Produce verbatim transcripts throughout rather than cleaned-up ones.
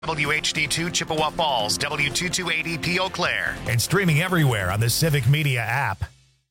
W H D two Chippewa Falls, W two two eight zero P Eau Claire, and streaming everywhere on the Civic Media app.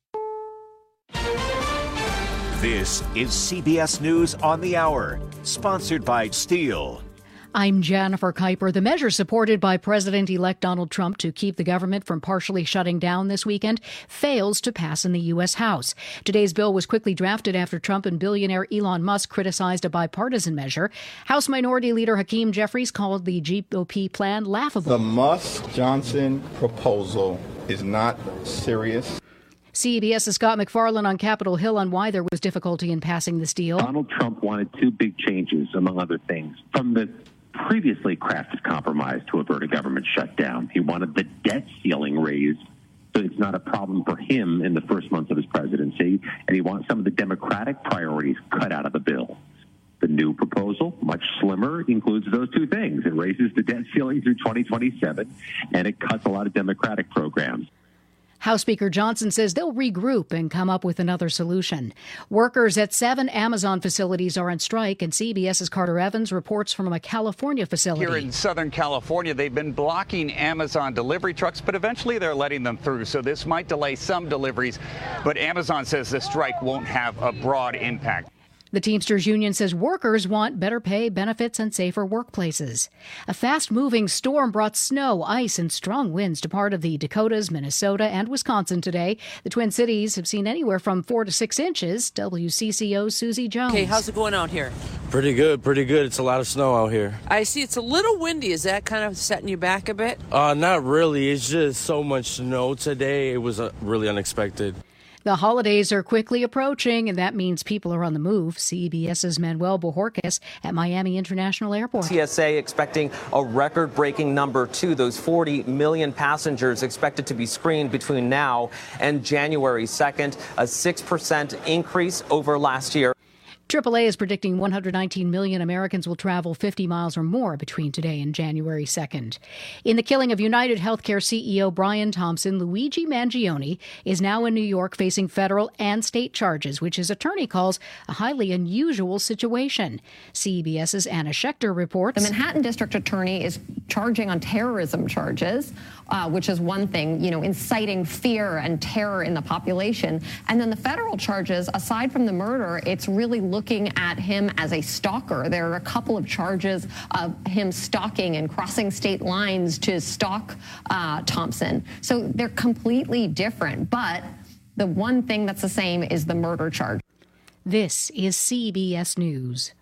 This is C B S News on the Hour, sponsored by Steel. I'm Jennifer Kuiper. The measure supported by President-elect Donald Trump to keep the government from partially shutting down this weekend fails to pass in the U S. House. Today's bill was quickly drafted after Trump and billionaire Elon Musk criticized a bipartisan measure. House Minority Leader Hakeem Jeffries called the G O P plan laughable. The Musk-Johnson proposal is not serious. CBS's Scott McFarlane on Capitol Hill on why there was difficulty in passing this deal. Donald Trump wanted two big changes, among other things, from the previously crafted compromise to avert a government shutdown. He wanted the debt ceiling raised so it's not a problem for him in the first months of his presidency, and he wants some of the Democratic priorities cut out of the bill. The new proposal, much slimmer, includes those two things. It raises the debt ceiling through twenty twenty-seven, and it cuts a lot of Democratic programs. House Speaker Johnson says they'll regroup and come up with another solution. Workers at seven Amazon facilities are on strike, and CBS's Carter Evans reports from a California facility. Here in Southern California, they've been blocking Amazon delivery trucks, but eventually they're letting them through. So this might delay some deliveries, but Amazon says the strike won't have a broad impact. The Teamsters Union says workers want better pay, benefits, and safer workplaces. A fast-moving storm brought snow, ice, and strong winds to part of the Dakotas, Minnesota, and Wisconsin today. The Twin Cities have seen anywhere from four to six inches. W C C O's Susie Jones. Okay, how's it going out here? Pretty good, pretty good. It's a lot of snow out here. I see it's a little windy. Is that kind of setting you back a bit? Uh, not really. It's just so much snow today. It was uh, really unexpected. The holidays are quickly approaching, and that means people are on the move. CBS's Manuel Bojorquez at Miami International Airport. T S A expecting a record-breaking number, too. Those forty million passengers expected to be screened between now and January second, a six percent increase over last year. triple A is predicting one hundred nineteen million Americans will travel fifty miles or more between today and January second. In the killing of United Healthcare C E O Brian Thompson, Luigi Mangione is now in New York facing federal and state charges, which his attorney calls a highly unusual situation. CBS's Anna Schechter reports. The Manhattan District Attorney is charging on terrorism charges, uh, which is one thing, you know, inciting fear and terror in the population. And then the federal charges, aside from the murder, it's really looking looking at him as a stalker. There are a couple of charges of him stalking and crossing state lines to stalk uh, Thompson. So they're completely different. But the one thing that's the same is the murder charge. This is C B S News.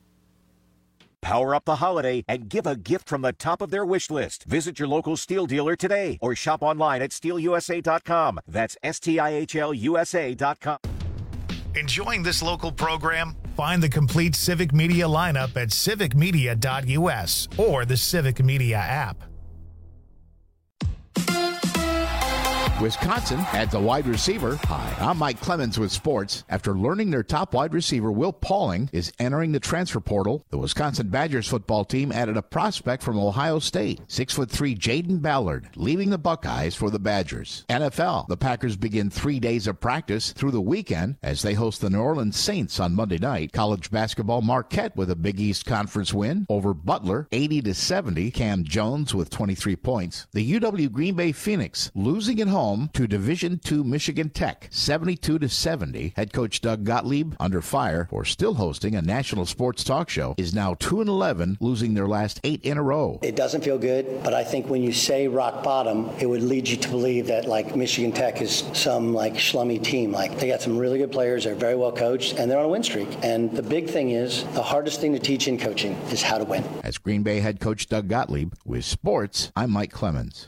Power up the holiday and give a gift from the top of their wish list. Visit your local Steel dealer today or shop online at steel u s a dot com. That's S T I H L U S A dot com. Enjoying this local program? Find the complete Civic Media lineup at civic media dot u s or the Civic Media app. Wisconsin adds a wide receiver. Hi, I'm Mike Clemens with sports. After learning their top wide receiver, Will Pauling, is entering the transfer portal, the Wisconsin Badgers football team added a prospect from Ohio State, six foot three Jaden Ballard, leaving the Buckeyes for the Badgers. N F L, the Packers begin three days of practice through the weekend as they host the New Orleans Saints on Monday night. College basketball, Marquette with a Big East Conference win over Butler, eighty to seventy. Cam Jones with twenty-three points. The U W Green Bay Phoenix losing at home to Division two Michigan Tech, seventy-two to seventy. Head coach Doug Gottlieb, under fire for still hosting a national sports talk show, is now two and eleven, losing their last eight in a row. It doesn't feel good, but I think when you say rock bottom, it would lead you to believe that like Michigan Tech is some like schlummy team. Like they got some really good players, they're very well coached, and they're on a win streak. And the big thing is, the hardest thing to teach in coaching is how to win. As Green Bay head coach Doug Gottlieb, with sports, I'm Mike Clemens.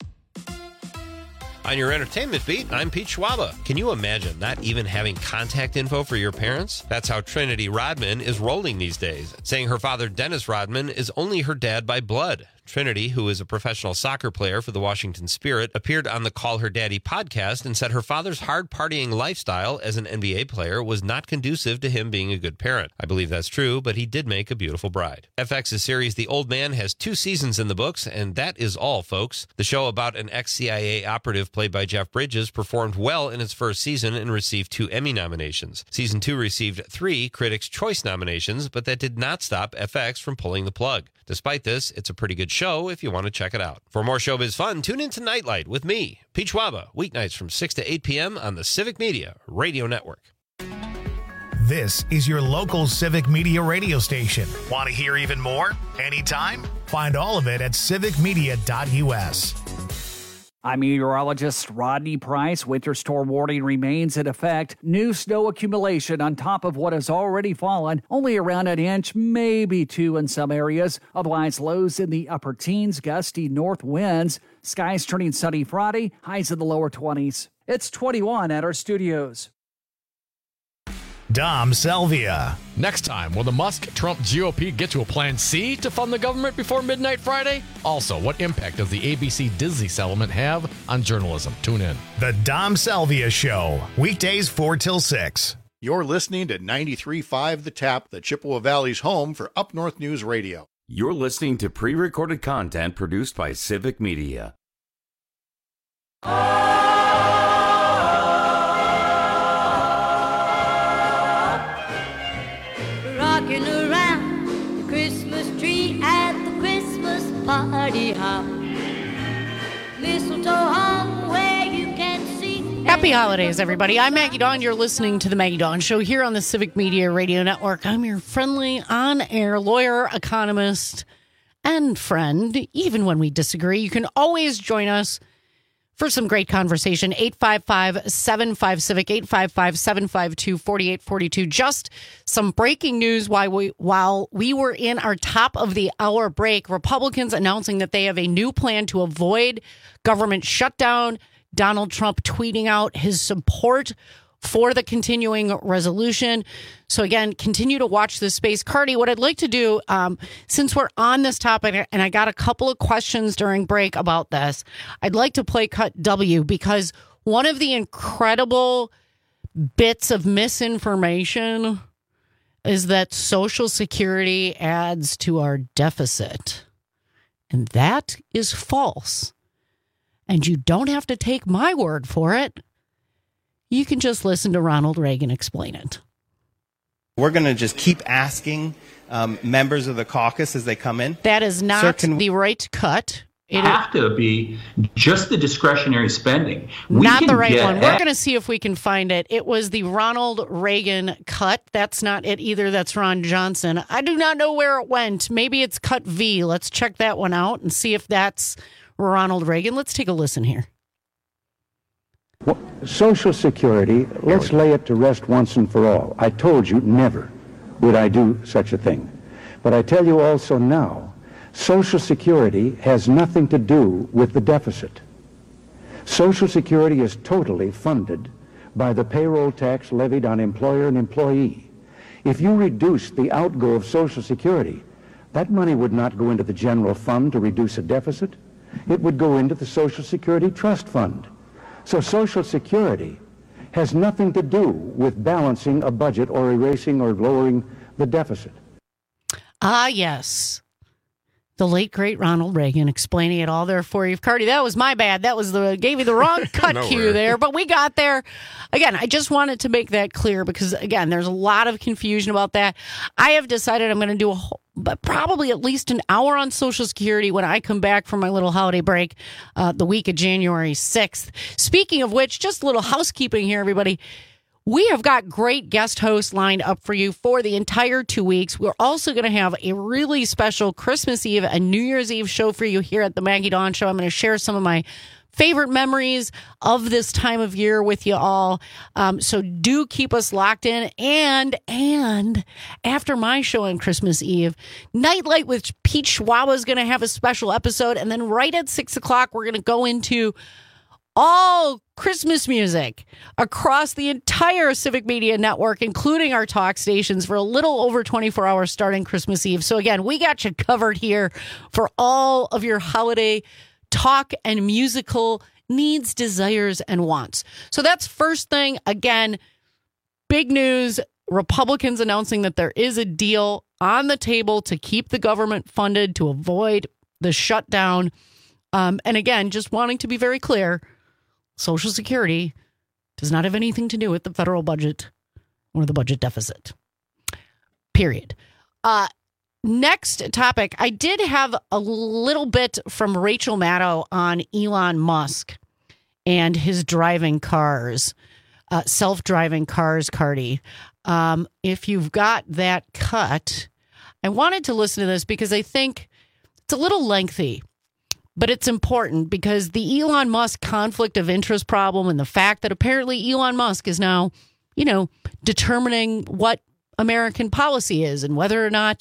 On your entertainment beat, I'm Pete Schwaba. Can you imagine not even having contact info for your parents? That's how Trinity Rodman is rolling these days, saying her father, Dennis Rodman, is only her dad by blood. Trinity, who is a professional soccer player for the Washington Spirit, appeared on the Call Her Daddy podcast and said her father's hard-partying lifestyle as an N B A player was not conducive to him being a good parent. I believe that's true, but he did make a beautiful bride. F X's series The Old Man has two seasons in the books, and that is all, folks. The show about an ex-C I A operative played by Jeff Bridges, performed well in its first season and received two Emmy nominations. Season two received three Critics' Choice nominations, but that did not stop F X from pulling the plug. Despite this, it's a pretty good show if you want to check it out. For more showbiz fun, tune in to Nightlight with me, Pete Schwaba, weeknights from six to eight p.m. on the Civic Media Radio Network. This is your local Civic Media radio station. Want to hear even more? Anytime? Find all of it at civic media dot u s. I'm meteorologist Rodney Price. Winter storm warning remains in effect. New snow accumulation on top of what has already fallen. Only around an inch, maybe two in some areas. Otherwise, lows in the upper teens, gusty north winds. Skies turning sunny Friday, highs in the lower twenties. It's twenty-one at our studios. Dom Selvia. Next time, will the Musk-Trump G O P get to a plan C to fund the government before midnight Friday? Also, what impact does the A B C-Disney settlement have on journalism? Tune in. The Dom Selvia Show, weekdays four till six. You're listening to ninety-three point five The Tap, the Chippewa Valley's home for Up North News Radio. You're listening to pre-recorded content produced by Civic Media. Rocking around the Christmas tree at the Christmas party hop. Mistletoe hung where you can see. Happy holidays, everybody. I'm Maggie Dawn. You're listening to The Maggie Dawn Show here on the Civic Media Radio Network. I'm your friendly, on-air lawyer, economist, and friend. Even when we disagree, you can always join us for some great conversation. eight five five, seven five, CIVIC, eight five five, seven five two, four eight four two. Just some breaking news while we, while we were in our top of the hour break. Republicans announcing that they have a new plan to avoid government shutdown. Donald Trump tweeting out his support for the continuing resolution. So again, continue to watch this space. Cardi, what I'd like to do, um, since we're on this topic, and I got a couple of questions during break about this, I'd like to play Cut W, because one of the incredible bits of misinformation is that Social Security adds to our deficit. And that is false. And you don't have to take my word for it. You can just listen to Ronald Reagan explain it. We're going to just keep asking um, members of the caucus as they come in. That is not Sir, can... the right cut. It have to be just the discretionary spending. We not the right one. We're going to see if we can find it. It was the Ronald Reagan cut. That's not it either. That's Ron Johnson. I do not know where it went. Maybe it's cut V. Let's check that one out and see if that's Ronald Reagan. Let's take a listen here. Well, Social Security, let's lay it to rest once and for all. I told you never would I do such a thing. But I tell you also now, Social Security has nothing to do with the deficit. Social Security is totally funded by the payroll tax levied on employer and employee. If you reduce the outgo of Social Security, that money would not go into the general fund to reduce a deficit. It would go into the Social Security Trust Fund. So Social Security has nothing to do with balancing a budget or erasing or lowering the deficit. Ah, yes. The late, great Ronald Reagan explaining it all there for you. Cardi, that was my bad. That was the gave you the wrong cut cue there, but we got there. Again, I just wanted to make that clear because, again, there's a lot of confusion about that. I have decided I'm going to do a whole, but probably at least an hour on Social Security when I come back from my little holiday break uh, the week of January sixth. Speaking of which, just a little housekeeping here, everybody. We have got great guest hosts lined up for you for the entire two weeks. We're also going to have a really special Christmas Eve and New Year's Eve show for you here at the Maggie Dawn Show. I'm going to share some of my favorite memories of this time of year with you all. Um, so do keep us locked in. And, and after my show on Christmas Eve, Nightlight with Pete Schwaba is going to have a special episode. And then right at six o'clock, we're going to go into all Christmas music across the entire Civic Media Network, including our talk stations, for a little over twenty-four hours starting Christmas Eve. So again, we got you covered here for all of your holiday talk and musical needs, desires, and wants. So that's first thing. Again, big news. Republicans announcing that there is a deal on the table to keep the government funded to avoid the shutdown. Um, and again, just wanting to be very clear, Social Security does not have anything to do with the federal budget or the budget deficit. Period. Uh, next topic. I did have a little bit from Rachel Maddow on Elon Musk and his driving cars, uh, self-driving cars, Cardi. Um, if you've got that cut, I wanted to listen to this because I think it's a little lengthy, but it's important because the Elon Musk conflict of interest problem and the fact that apparently Elon Musk is now, you know, determining what American policy is and whether or not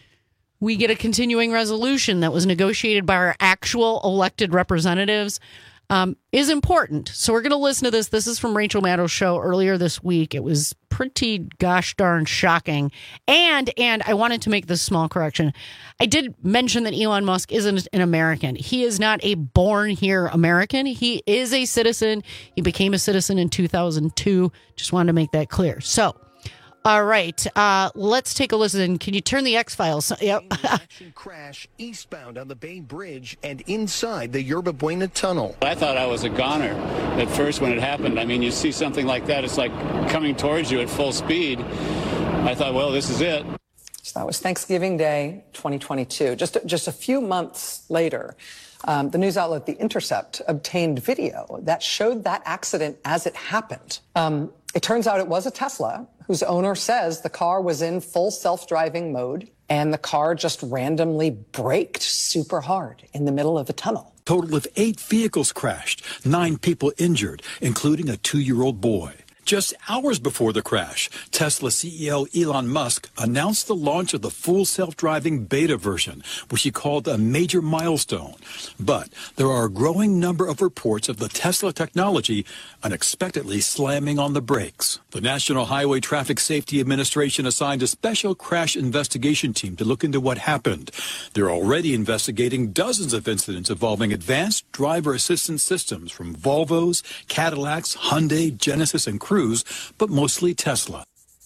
we get a continuing resolution that was negotiated by our actual elected representatives um, is important. So we're going to listen to this. This is from Rachel Maddow's show earlier this week. It was pretty gosh darn shocking. And and I wanted to make this small correction. I did mention that Elon Musk isn't an American. He is not a born here American. He is a citizen. He became a citizen in two thousand two. Just wanted to make that clear. So, all right, uh, let's take a listen. Can you turn the X-Files? Yep. Crash eastbound on the Bay Bridge and inside the Yerba Buena Tunnel. I thought I was a goner at first when it happened. I mean, you see something like that, it's like coming towards you at full speed. I thought, well, this is it. So that was Thanksgiving Day twenty twenty-two. Just, just a few months later, um, the news outlet The Intercept obtained video that showed that accident as it happened. Um, it turns out it was a Tesla whose owner says the car was in full self-driving mode and the car just randomly braked super hard in the middle of the tunnel. Total of eight vehicles crashed, nine people injured, including a two-year-old boy. Just hours before the crash, Tesla C E O Elon Musk announced the launch of the full self-driving beta version, which he called a major milestone. But there are a growing number of reports of the Tesla technology unexpectedly slamming on the brakes. The National Highway Traffic Safety Administration assigned a special crash investigation team to look into what happened. They're already investigating dozens of incidents involving advanced driver assistance systems from Volvos, Cadillacs, Hyundai, Genesis, and Cruise. But mostly Tesla.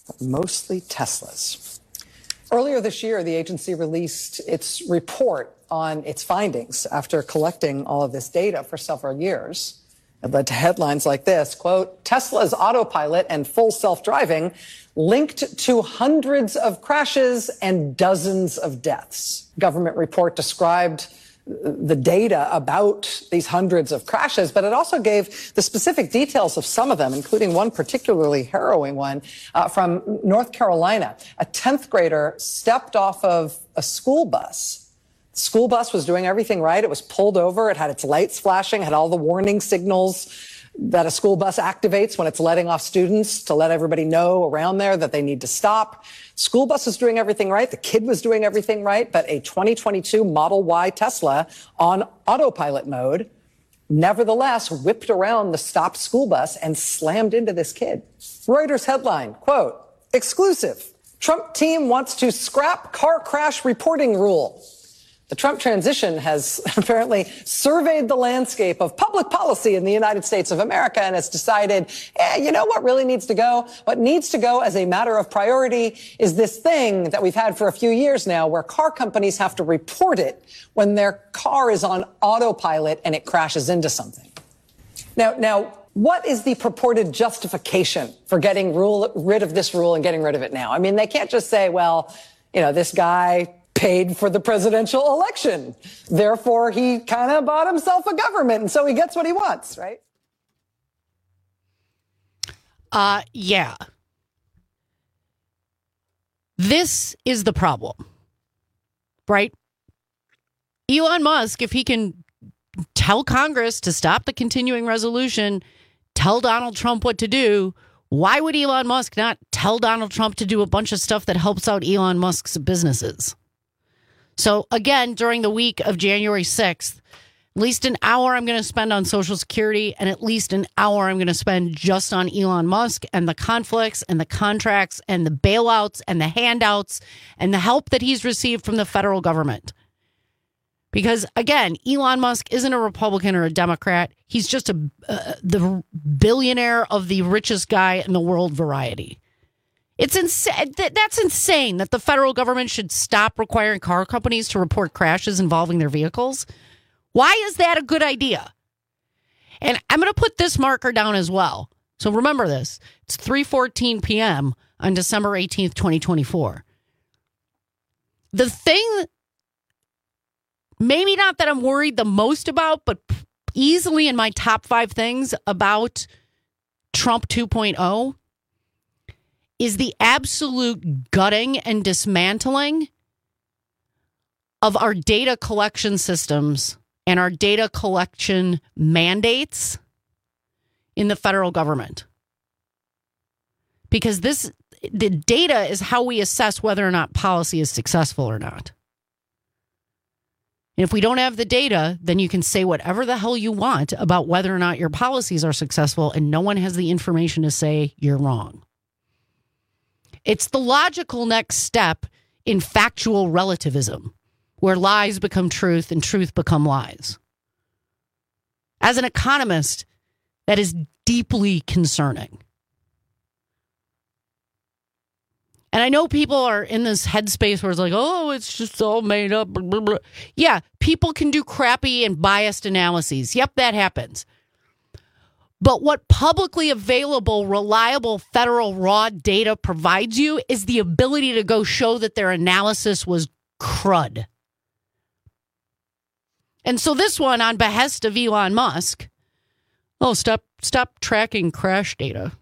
Mostly Teslas. Earlier this year, the agency released its report on its findings after collecting all of this data for several years. It led to headlines like this, quote, Tesla's autopilot and full self-driving linked to hundreds of crashes and dozens of deaths. Government report described the data about these hundreds of crashes, but it also gave the specific details of some of them, including one particularly harrowing one uh, from North Carolina. A tenth grader stepped off of a school bus. The school bus was doing everything right. It was pulled over. It had its lights flashing, had all the warning signals that a school bus activates when it's letting off students to let everybody know around there that they need to stop. School bus was doing everything right. The kid was doing everything right. But a twenty twenty-two Model Y Tesla on autopilot mode nevertheless whipped around the stopped school bus and slammed into this kid. Reuters headline, quote, exclusive. Trump team wants to scrap car crash reporting rule. The Trump transition has apparently surveyed the landscape of public policy in the United States of America and has decided, eh, you know what really needs to go? What needs to go as a matter of priority is this thing that we've had for a few years now where car companies have to report it when their car is on autopilot and it crashes into something. Now, now, what is the purported justification for getting rule, rid of this rule and getting rid of it now? I mean, they can't just say, well, you know, this guy paid for the presidential election. Therefore, he kind of bought himself a government, and so he gets what he wants, right? Uh, yeah. This is the problem, right? Elon Musk, if he can tell Congress to stop the continuing resolution, tell Donald Trump what to do, why would Elon Musk not tell Donald Trump to do a bunch of stuff that helps out Elon Musk's businesses? So again, during the week of January sixth, at least an hour I'm going to spend on Social Security and at least an hour I'm going to spend just on Elon Musk and the conflicts and the contracts and the bailouts and the handouts and the help that he's received from the federal government. Because again, Elon Musk isn't a Republican or a Democrat. He's just a uh, the billionaire of the richest guy in the world variety. It's insane. That's insane that the federal government should stop requiring car companies to report crashes involving their vehicles. Why is that a good idea? And I'm going to put this marker down as well. So remember this. It's three fourteen p.m. on December eighteenth, twenty twenty-four. The thing, maybe not that I'm worried the most about, but easily in my top five things about Trump two point oh is the absolute gutting and dismantling of our data collection systems and our data collection mandates in the federal government. Because this, the data is how we assess whether or not policy is successful or not. And if we don't have the data, then you can say whatever the hell you want about whether or not your policies are successful, and no one has the information to say you're wrong. It's the logical next step in factual relativism, where lies become truth and truth become lies. As an economist, that is deeply concerning. And I know people are in this headspace where it's like, oh, it's just all made up. Blah, blah, blah. Yeah, people can do crappy and biased analyses. Yep, that happens. But what publicly available, reliable federal raw data provides you is the ability to go show that their analysis was crud. And so this one, on behest of Elon Musk, oh, stop, stop tracking crash data.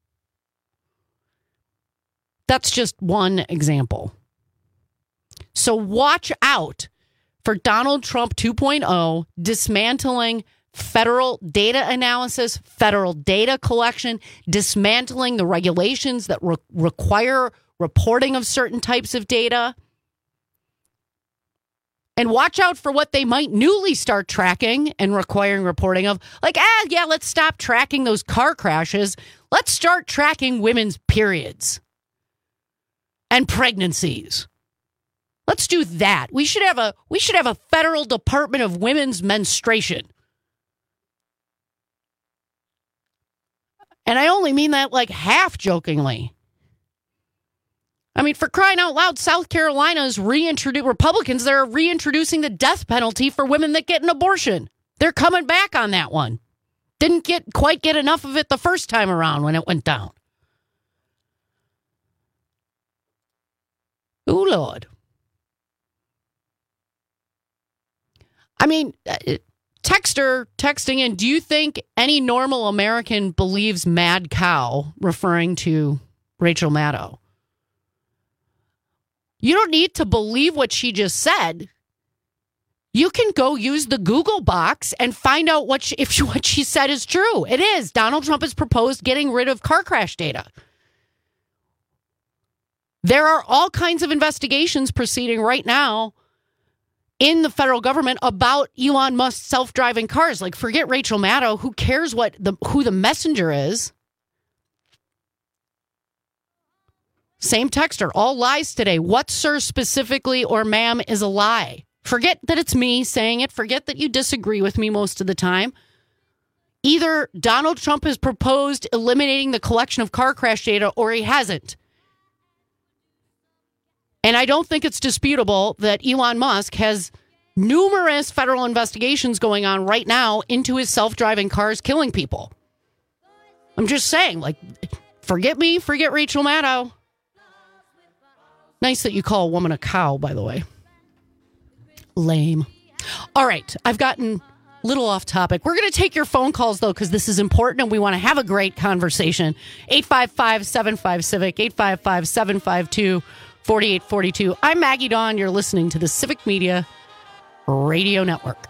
That's just one example. So watch out for Donald Trump two point oh dismantling federal data analysis, federal data collection, dismantling the regulations that re- require reporting of certain types of data. And watch out for what they might newly start tracking and requiring reporting of. Like, ah, yeah, let's stop tracking those car crashes. Let's start tracking women's periods and pregnancies. Let's do that. We should have a we should have a federal Department of Women's Menstruation. And I only mean that like half jokingly. I mean, for crying out loud, South Carolina is reintroducing Republicans. They're reintroducing the death penalty for women that get an abortion. They're coming back on that one. Didn't get quite get enough of it the first time around when it went down. Oh, Lord. I mean, texter texting in, do you think any normal American believes mad cow, referring to Rachel Maddow? You don't need to believe what she just said. You can go use the Google box and find out what she, if she, what she said is true. It is. Donald Trump has proposed getting rid of car crash data. There are all kinds of investigations proceeding right now in the federal government about Elon Musk's self-driving cars. Like, forget Rachel Maddow. Who cares what the who the messenger is? Same texter. All lies today. What, sir, specifically, or ma'am, is a lie? Forget that it's me saying it. Forget that you disagree with me most of the time. Either Donald Trump has proposed eliminating the collection of car crash data or he hasn't. And I don't think it's disputable that Elon Musk has numerous federal investigations going on right now into his self-driving cars killing people. I'm just saying, like, forget me, forget Rachel Maddow. Nice that you call a woman a cow, by the way. Lame. All right, I've gotten a little off topic. We're going to take your phone calls, though, because this is important and we want to have a great conversation. eight five five, seven five, Civic, eight five five, seven five two, four eight four two. I'm Maggie Dawn. You're listening to the Civic Media Radio Network.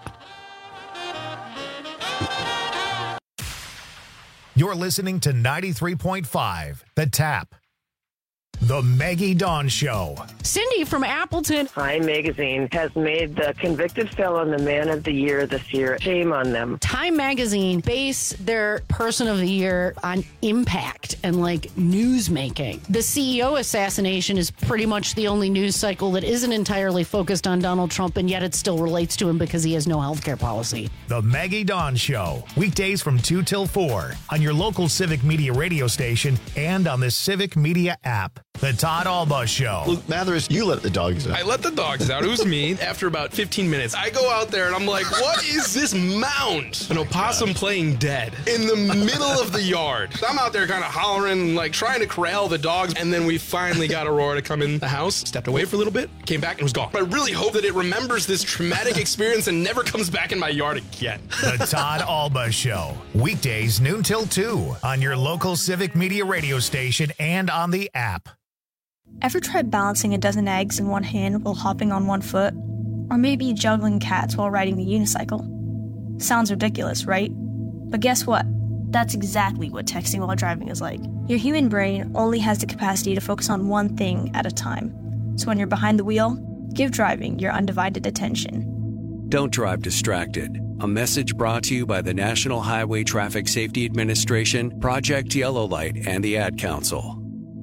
You're listening to ninety-three point five, The Tap. The Maggie Dawn Show. Cindy from Appleton. Time Magazine has made the convicted felon the man of the year this year. Shame on them. Time Magazine base their person of the year on impact and like news making. The C E O assassination is pretty much the only news cycle that isn't entirely focused on Donald Trump, and yet it still relates to him because he has no healthcare policy. The Maggie Dawn Show. Weekdays from two till four on your local Civic Media radio station and on the Civic Media app. The Todd Alba Show. Luke Mathers, you let the dogs out. I let the dogs out. It was me. After about fifteen minutes, I go out there and I'm like, what is this mound? An opossum playing dead in the middle of the yard. I'm out there kind of hollering, like trying to corral the dogs. And then we finally got Aurora to come in the house, stepped away for a little bit, came back and was gone. I really hope that it remembers this traumatic experience and never comes back in my yard again. The Todd Alba Show. Weekdays noon till two on your local Civic Media radio station and on the app. Ever tried balancing a dozen eggs in one hand while hopping on one foot? Or maybe juggling cats while riding the unicycle? Sounds ridiculous, right? But guess what? That's exactly what texting while driving is like. Your human brain only has the capacity to focus on one thing at a time. So when you're behind the wheel, give driving your undivided attention. Don't drive distracted. A message brought to you by the National Highway Traffic Safety Administration, Project Yellow Light, and the Ad Council.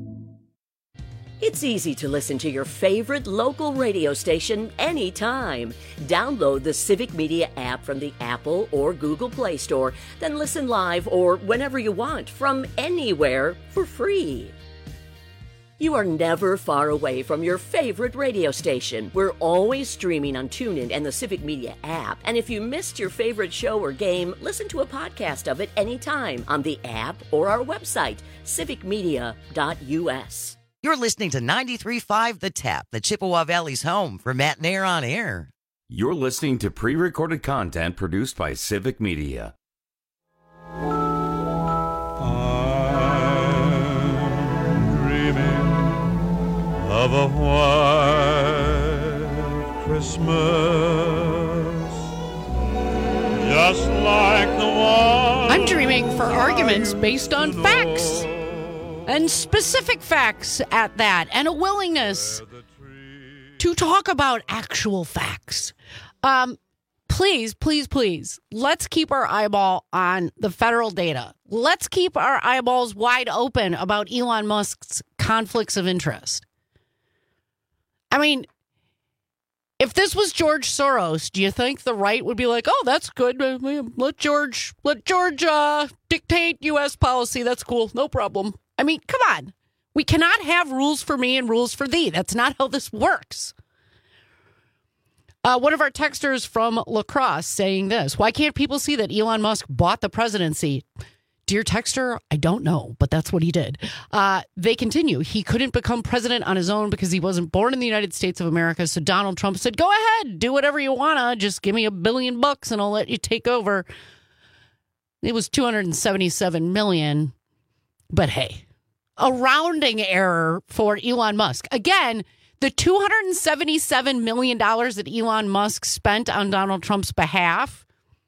It's easy to listen to your favorite local radio station anytime. Download the Civic Media app from the Apple or Google Play Store, then listen live or whenever you want from anywhere for free. You are never far away from your favorite radio station. We're always streaming on TuneIn and the Civic Media app. And if you missed your favorite show or game, listen to a podcast of it anytime on the app or our website, civic media dot u s. You're listening to ninety-three point five The Tap, the Chippewa Valley's home for Matt Nair on Air. You're listening to pre-recorded content produced by Civic Media. I'm dreaming of a white Christmas, just like the one. I'm dreaming for arguments based on facts. And specific facts at that, and a willingness to talk about actual facts. Um, please, please, please, let's keep our eyeball on the federal data. Let's keep our eyeballs wide open about Elon Musk's conflicts of interest. I mean, if this was George Soros, do you think the right would be like, oh, that's good. Let George, let George uh, dictate U S policy. That's cool. No problem. I mean, come on. We cannot have rules for me and rules for thee. That's not how this works. Uh, one of our texters from La Crosse saying this. Why can't people see that Elon Musk bought the presidency? Dear texter, I don't know, but that's what he did. Uh, they continue. He couldn't become president on his own because he wasn't born in the United States of America. So Donald Trump said, go ahead, do whatever you want to. Just give me a billion bucks and I'll let you take over. It was two hundred seventy-seven million. But hey, a rounding error for Elon Musk. Again, the two hundred seventy-seven million dollars that Elon Musk spent on Donald Trump's behalf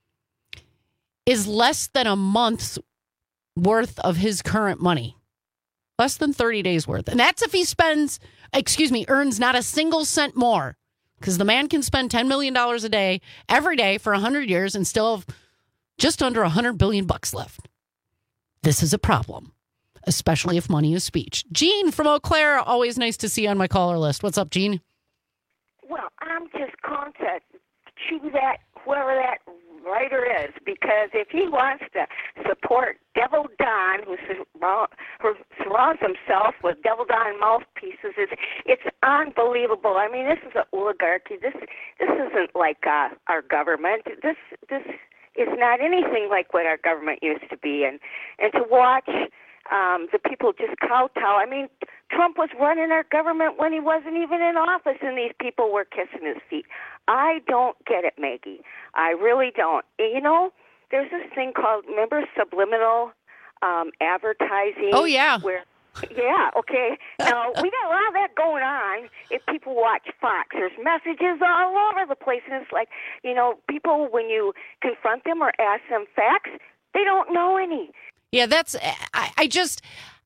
is less than a month's worth of his current money. Less than thirty days worth. And that's if he spends, excuse me, earns not a single cent more. Because the man can spend ten million dollars a day, every day for one hundred years and still have just under one hundred billion bucks left. This is a problem. Especially if money is speech. Jean from Eau Claire, always nice to see you on my caller list. What's up, Jean? Well, I'm just calling to that, whoever that writer is, because if he wants to support Devil Don, who, surround, who surrounds himself with Devil Don mouthpieces, it's, it's unbelievable. I mean, this is an oligarchy. This this isn't like uh, our government. This this is not anything like what our government used to be. And, and to watch um, the people just kowtow. I mean, Trump was running our government when he wasn't even in office, and these people were kissing his feet. I don't get it, Maggie. I really don't. You know, there's this thing called, remember, subliminal um, advertising? Oh, yeah. Where, yeah, okay. Now, we got a lot of that going on if people watch Fox. There's messages all over the place, and it's like, you know, people, when you confront them or ask them facts, they don't know any. Yeah, that's, I, I just,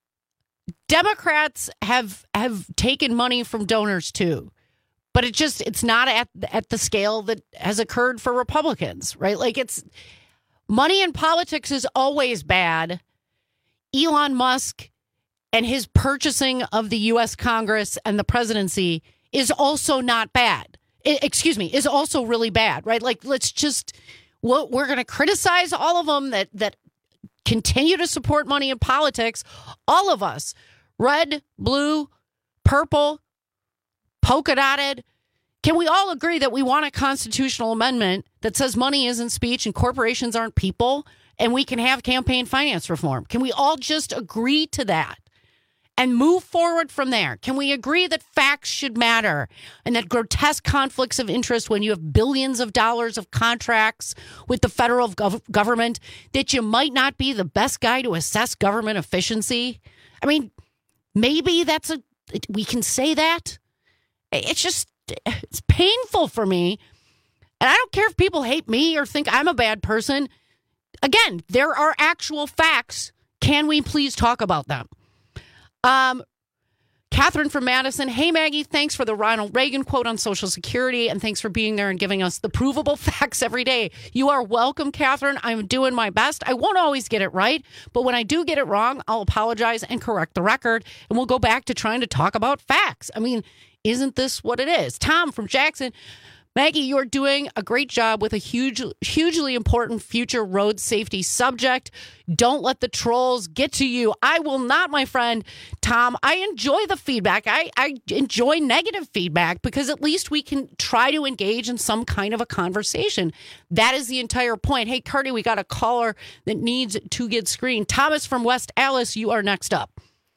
Democrats have have taken money from donors too, but it just, it's not at at the scale that has occurred for Republicans, right? Like, it's, money in politics is always bad. Elon Musk and his purchasing of the U S Congress and the presidency is also not bad. I, excuse me, is also really bad, right? Like, let's just, we're, we're going to criticize all of them that that continue to support money in politics. All of us, red, blue, purple, polka dotted. Can we all agree that we want a constitutional amendment that says money isn't speech and corporations aren't people, and we can have campaign finance reform? Can we all just agree to that and move forward from there? Can we agree that facts should matter and that grotesque conflicts of interest when you have billions of dollars of contracts with the federal gov- government, that you might not be the best guy to assess government efficiency? I mean, maybe that's a, we can say that. It's just, it's painful for me. And I don't care if people hate me or think I'm a bad person. Again, there are actual facts. Can we please talk about them? Um, Catherine from Madison. Hey, Maggie, thanks for the Ronald Reagan quote on Social Security, and thanks for being there and giving us the provable facts every day. You are welcome, Catherine. I'm doing my best. I won't always get it right, but when I do get it wrong, I'll apologize and correct the record, and we'll go back to trying to talk about facts. I mean, isn't this what it is? Tom from Jackson. Maggie, you're doing a great job with a huge, hugely important future road safety subject. Don't let the trolls get to you. I will not, my friend. Tom, I enjoy the feedback. I, I enjoy negative feedback because at least we can try to engage in some kind of a conversation. That is the entire point. Hey, Cardi, we got a caller that needs to get screened. Thomas from West Allis, you are next up.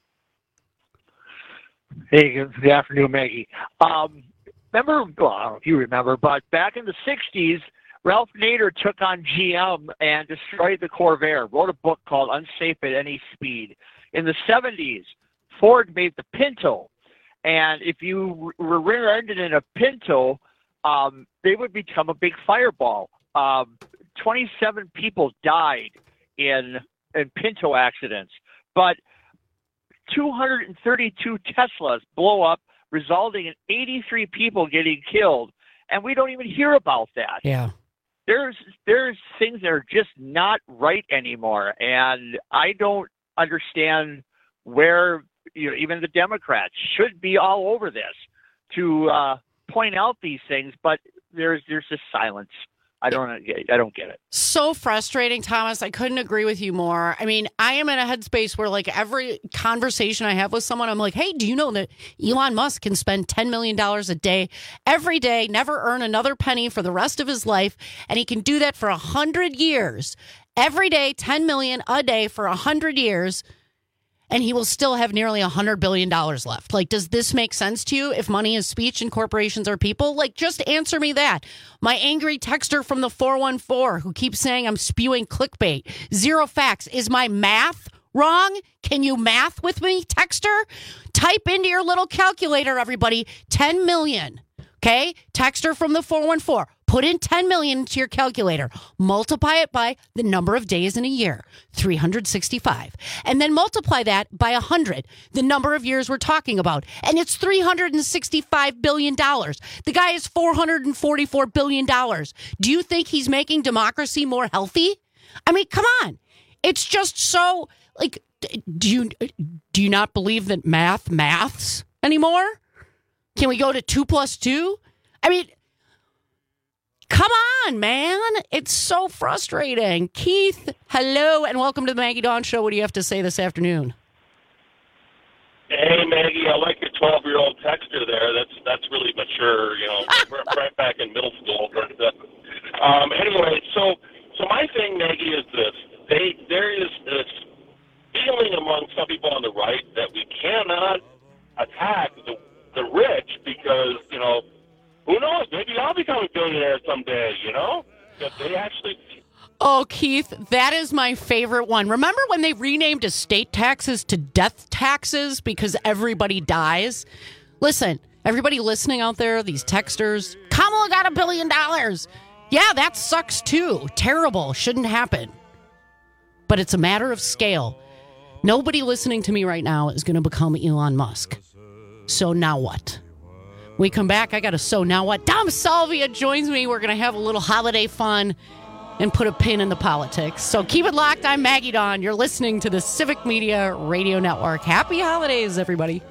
Hey, good afternoon, Maggie. Um, Remember, well, I don't know if you remember, but back in the sixties, Ralph Nader took on G M and destroyed the Corvair, wrote a book called Unsafe at Any Speed. In the seventies, Ford made the Pinto, and if you were rear-ended in a Pinto, um, they would become a big fireball. Um, twenty-seven people died in, in Pinto accidents, but two hundred thirty-two Teslas blow up, resulting in eighty-three people getting killed, and we don't even hear about that. Yeah. There's there's things that are just not right anymore, and I don't understand where, you know, even the Democrats should be all over this to uh, point out these things, but there's there's just silence. I don't I don't get it. So frustrating, Thomas. I couldn't agree with you more. I mean, I am in a headspace where, like, every conversation I have with someone, I'm like, hey, do you know that Elon Musk can spend ten million dollars a day every day, never earn another penny for the rest of his life, and he can do that for one hundred years. Every day, ten million dollars a day for one hundred years, and he will still have nearly one hundred billion dollars left. Like, does this make sense to you if money is speech and corporations are people? Like, just answer me that. My angry texter from the four one four who keeps saying I'm spewing clickbait. Zero facts. Is my math wrong? Can you math with me, texter? Type into your little calculator, everybody, ten million. Okay? Texter from the four one four. Put in ten million into your calculator. Multiply it by the number of days in a year, three hundred sixty-five. And then multiply that by one hundred, the number of years we're talking about. And it's three hundred sixty-five billion dollars. The guy is four hundred forty-four billion dollars. Do you think he's making democracy more healthy? I mean, come on. It's just so, like, do you, do you not believe that math maths anymore? Can we go to two plus two? I mean, come on, man. It's so frustrating. Keith, hello, and welcome to the Maggie Dawn Show. What do you have to say this afternoon? Hey, Maggie, I like your twelve-year-old texter there. That's that's really mature, you know, right back in middle school. But, uh, um, anyway, so so my thing, Maggie, is this. They, there is this feeling among some people on the right that we cannot attack the, the rich because, you know, who knows? Maybe I'll become a billionaire someday, you know? If they actually... Oh, Keith, that is my favorite one. Remember when they renamed estate taxes to death taxes because everybody dies? Listen, everybody listening out there, these texters, Kamala got a billion dollars. Yeah, that sucks too. Terrible. Shouldn't happen. But it's a matter of scale. Nobody listening to me right now is going to become Elon Musk. So now what? We come back, I got a so now what? Dom Salvia joins me. We're going to have a little holiday fun and put a pin in the politics. So keep it locked. I'm Maggie Dawn. You're listening to the Civic Media Radio Network. Happy holidays, everybody.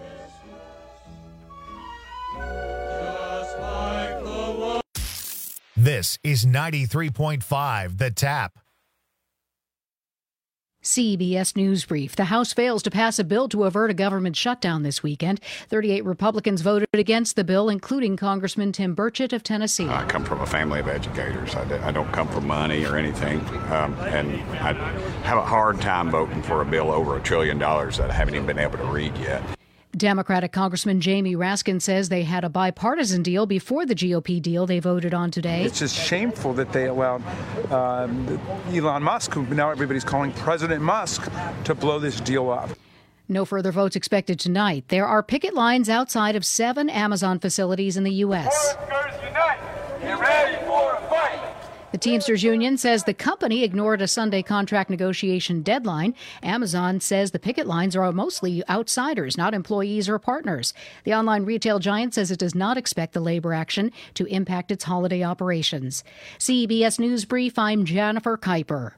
This is ninety-three point five The Tap. C B S News Brief. The House fails to pass a bill to avert a government shutdown this weekend. thirty-eight Republicans voted against the bill, including Congressman Tim Burchett of Tennessee. I come from a family of educators. I, I don't come from money or anything. Um, and I have a hard time voting for a bill over a trillion dollars that I haven't even been able to read yet. Democratic Congressman Jamie Raskin says they had a bipartisan deal before the G O P deal they voted on today. It's just shameful that they allowed um, Elon Musk, who now everybody's calling President Musk, to blow this deal up. No further votes expected tonight. There are picket lines outside of seven Amazon facilities in the U S. Workers unite! Get ready for a fight! The Teamsters Union says the company ignored a Sunday contract negotiation deadline. Amazon says the picket lines are mostly outsiders, not employees or partners. The online retail giant says it does not expect the labor action to impact its holiday operations. C B S News Brief, I'm Jennifer Kuiper.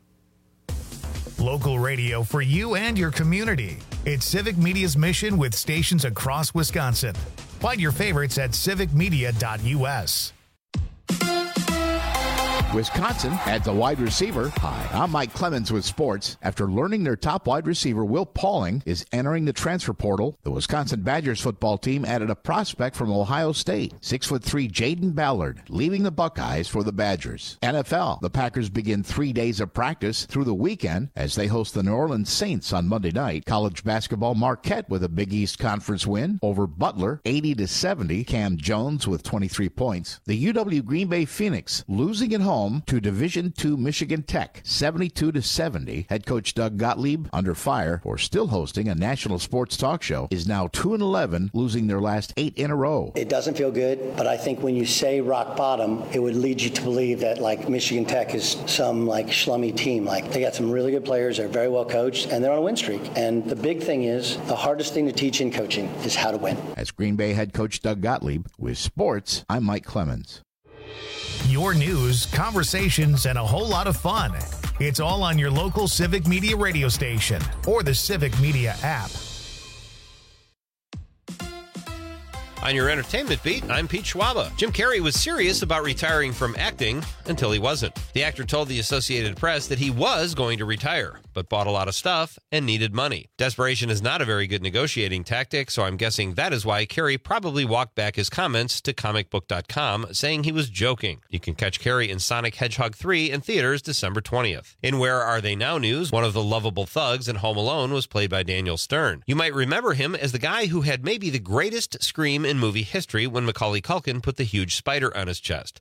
Local radio for you and your community. It's Civic Media's mission with stations across Wisconsin. Find your favorites at civic media dot U S. Wisconsin adds a wide receiver. Hi, I'm Mike Clemens with sports. After learning their top wide receiver, Will Pauling, is entering the transfer portal, the Wisconsin Badgers football team added a prospect from Ohio State, six foot three Jaden Ballard, leaving the Buckeyes for the Badgers. N F L, the Packers begin three days of practice through the weekend as they host the New Orleans Saints on Monday night. College basketball, Marquette with a Big East Conference win over Butler, eighty to seventy. Cam Jones with twenty-three points. The U W Green Bay Phoenix losing at home to Division two Michigan Tech, seventy-two to seventy. Head coach Doug Gottlieb, under fire for still hosting a national sports talk show, is now two and eleven, losing their last eight in a row. It doesn't feel good, but I think when you say rock bottom, it would lead you to believe that like Michigan Tech is some like schlummy team. Like they got some really good players, they're very well coached, and they're on a win streak. And the big thing is, the hardest thing to teach in coaching is how to win. As Green Bay head coach Doug Gottlieb, with sports, I'm Mike Clemens. Your news, conversations, and a whole lot of fun. It's all on your local Civic Media radio station or the Civic Media app. On your entertainment beat, I'm Pete Schwaba. Jim Carrey was serious about retiring from acting until he wasn't. The actor told the Associated Press that he was going to retire, but bought a lot of stuff and needed money. Desperation is not a very good negotiating tactic, so I'm guessing that is why Carrey probably walked back his comments to comic book dot com, saying he was joking. You can catch Carrey in Sonic Hedgehog three in theaters December twentieth. In Where Are They Now news, one of the lovable thugs in Home Alone was played by Daniel Stern. You might remember him as the guy who had maybe the greatest scream in movie history when Macaulay Culkin put the huge spider on his chest.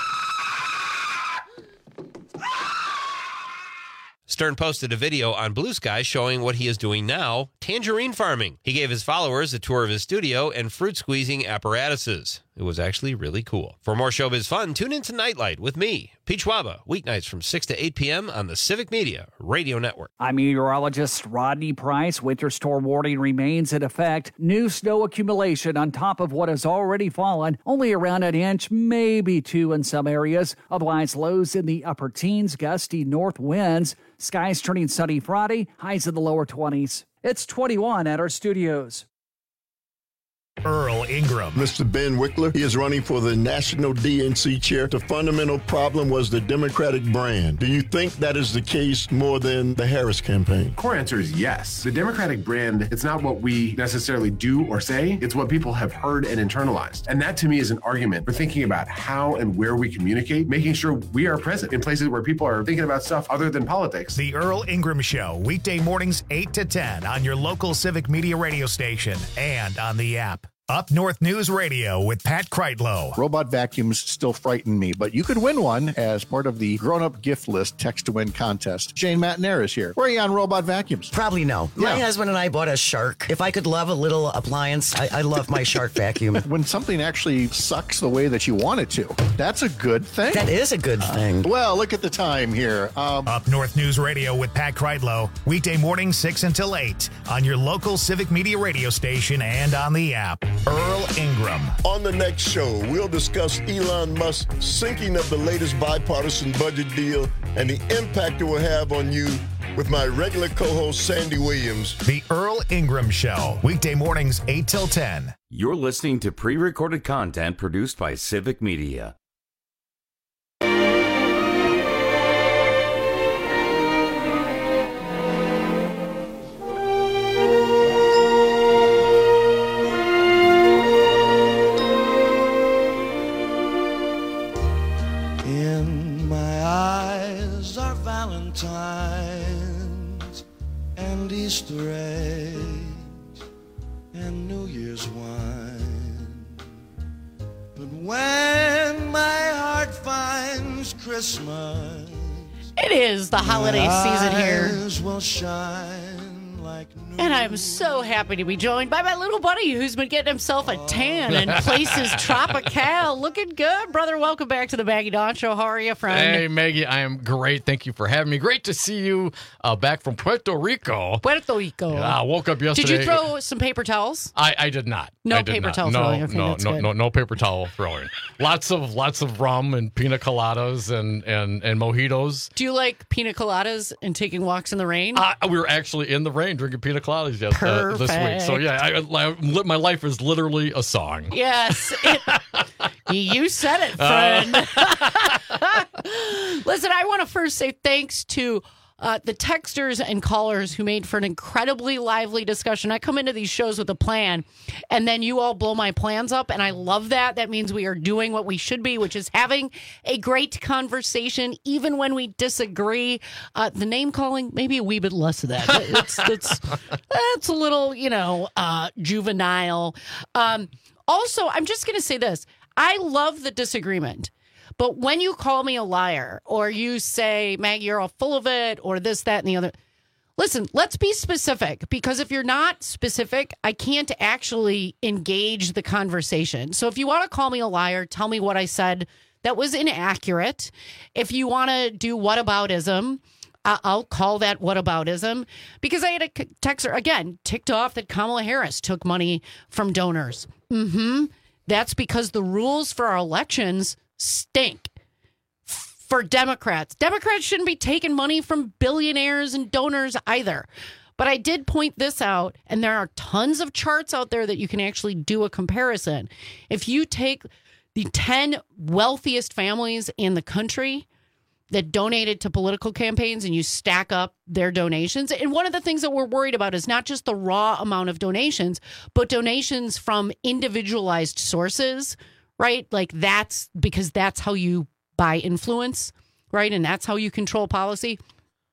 Stern posted a video on Blue Sky showing what he is doing now, tangerine farming. He gave his followers a tour of his studio and fruit squeezing apparatuses. It was actually really cool. For more showbiz fun, tune into Nightlight with me, Pete Schwaba, weeknights from six to eight p.m. on the Civic Media Radio Network. I'm meteorologist Rodney Price. Winter storm warning remains in effect. New snow accumulation on top of what has already fallen, only around an inch, maybe two in some areas. Otherwise, lows in the upper teens, gusty north winds. Skies turning sunny Friday, highs in the lower twenties. It's twenty-one at our studios. Earl Ingram. Mister Ben Wickler, he is running for the National D N C chair. The fundamental problem was the Democratic brand. Do you think that is the case more than the Harris campaign? Core answer is yes. The Democratic brand, it's not what we necessarily do or say, it's what people have heard and internalized. And that to me is an argument for thinking about how and where we communicate, making sure we are present in places where people are thinking about stuff other than politics. The Earl Ingram Show, weekday mornings eight to ten on your local Civic Media radio station and on the app. Up North News Radio with Pat Kreitlow. Robot vacuums still frighten me, but you could win one as part of the grown-up gift list text-to-win contest. Jane Matnair is here. Where are you on robot vacuums? Probably no. Yeah. My husband and I bought a Shark. If I could love a little appliance, I, I love my Shark vacuum. When something actually sucks the way that you want it to, that's a good thing. That is a good thing. Uh, well, look at the time here. Um, Up North News Radio with Pat Kreitlow, weekday morning six until eight on your local Civic Media radio station and on the app. Earl Ingram. On the next show, we'll discuss Elon Musk's sinking of the latest bipartisan budget deal and the impact it will have on you with my regular co-host, Sandy Williams. The Earl Ingram Show, weekday mornings eight till ten. You're listening to pre-recorded content produced by Civic Media. Valentines and Easter eggs and New Year's wine. But when my heart finds Christmas, it is the holiday season here. eyes will shine like And I'm so happy to be joined by my little buddy who's been getting himself a tan in places tropical. Looking good, brother. Welcome back to the Maggie Dawn Show. How are you, friend? Hey, Maggie. I am great. Thank you for having me. Great to see you uh, back from Puerto Rico. Puerto Rico. Yeah, I woke up yesterday. Did you throw some paper towels? I, I did not. No I did paper not. towel no, throwing. Okay, no, that's no, good. no, no paper towel throwing. lots of lots of rum and pina coladas and, and, and mojitos. Do you like pina coladas and taking walks in the rain? Uh, we were actually in the rain drinking pina coladas yes, uh, this week. So yeah, I, I, my life is literally a song. Yes. It, you said it, friend. Uh. Listen, I want to first say thanks to uh, the texters and callers who made for an incredibly lively discussion. I come into these shows with a plan, and then you all blow my plans up, and I love that. That means we are doing what we should be, which is having a great conversation, even when we disagree. Uh, the name calling, maybe a wee bit less of that. It's, it's, it's a little, you know, uh, juvenile. Um, also, I'm just going to say this. I love the disagreement. But when you call me a liar or you say, Maggie, you're all full of it or this, that, and the other, listen, let's be specific, because if you're not specific, I can't actually engage the conversation. So if you want to call me a liar, tell me what I said that was inaccurate. If you want to do whataboutism, uh, I'll call that whataboutism, because I had a texter, again, ticked off that Kamala Harris took money from donors. Mm-hmm. That's because the rules for our elections stink for Democrats. Democrats shouldn't be taking money from billionaires and donors either. But I did point this out, and there are tons of charts out there that you can actually do a comparison. If you take the ten wealthiest families in the country that donated to political campaigns and you stack up their donations, and one of the things that we're worried about is not just the raw amount of donations, but donations from individualized sources, right? Like that's because that's how you buy influence, right? And that's how you control policy.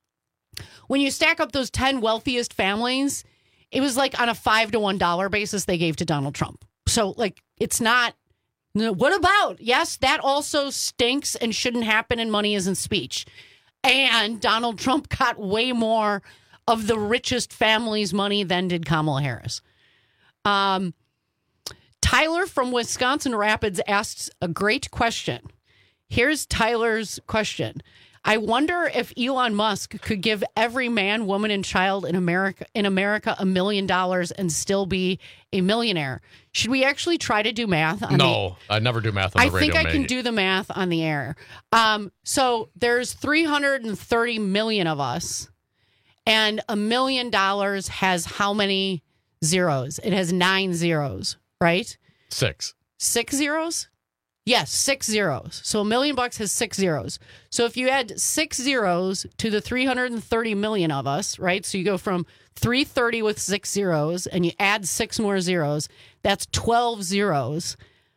When you stack up those ten wealthiest families, it was like on a five to one dollar basis they gave to Donald Trump. So like, it's not, no, what about? Yes, that also stinks and shouldn't happen, and money isn't speech. And Donald Trump got way more of the richest family's money than did Kamala Harris. Um, Tyler from Wisconsin Rapids asks a great question. Here's Tyler's question. I wonder if Elon Musk could give every man, woman, and child in America in America a million dollars and still be a millionaire. Should we actually try to do math? On no, the, I never do math on I the radio. think I Maggie. can do the math on the air. Um, so there's three hundred thirty million of us, and a million dollars has how many zeros? It has nine zeros, right? Six. Six zeros? Yes, six zeros. So a million bucks has six zeros. So if you add six zeros to the three hundred thirty million of us, right? So you go from three hundred thirty with six zeros and you add six more zeros, that's twelve zeros.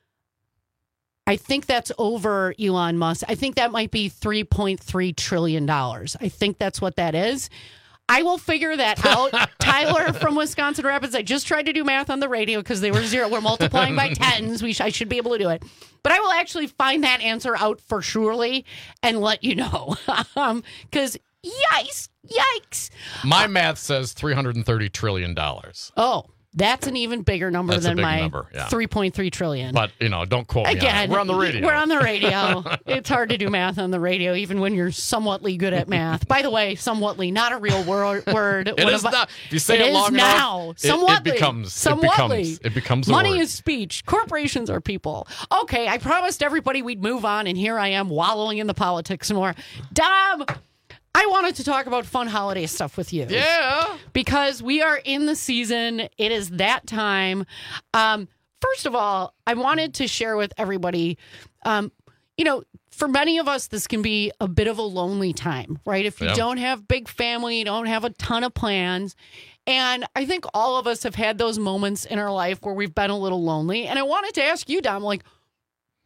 I think that's over Elon Musk. I think that might be three point three trillion dollars. I think that's what that is. I will figure that out. Tyler from Wisconsin Rapids, I just tried to do math on the radio because they were zero. We're multiplying by tens. We sh- I should be able to do it. But I will actually find that answer out for surely and let you know. Because um, yikes, yikes. My math says three hundred thirty trillion dollars. Oh, that's an even bigger number That's than a big my number, yeah. three point three trillion. But, you know, don't quote me Again, on it. We're on the radio. We're on the radio. It's hard to do math on the radio, even when you're somewhatly good at math. By the way, somewhatly, not a real wor- word. It One is of- not. If you say it it, is long now. enough, it, Somewhatly. it becomes. Somewhatly. It becomes. It becomes a Money word. is speech. Corporations are people. Okay, I promised everybody we'd move on, and here I am wallowing in the politics some more. Dom, I wanted to talk about fun holiday stuff with you. Yeah. Because we are in the season. It is that time. Um, first of all, I wanted to share with everybody, um, you know, for many of us, this can be a bit of a lonely time, right? If you Yeah. don't have big family, you don't have a ton of plans. And I think all of us have had those moments in our life where we've been a little lonely. And I wanted to ask you, Dom, like,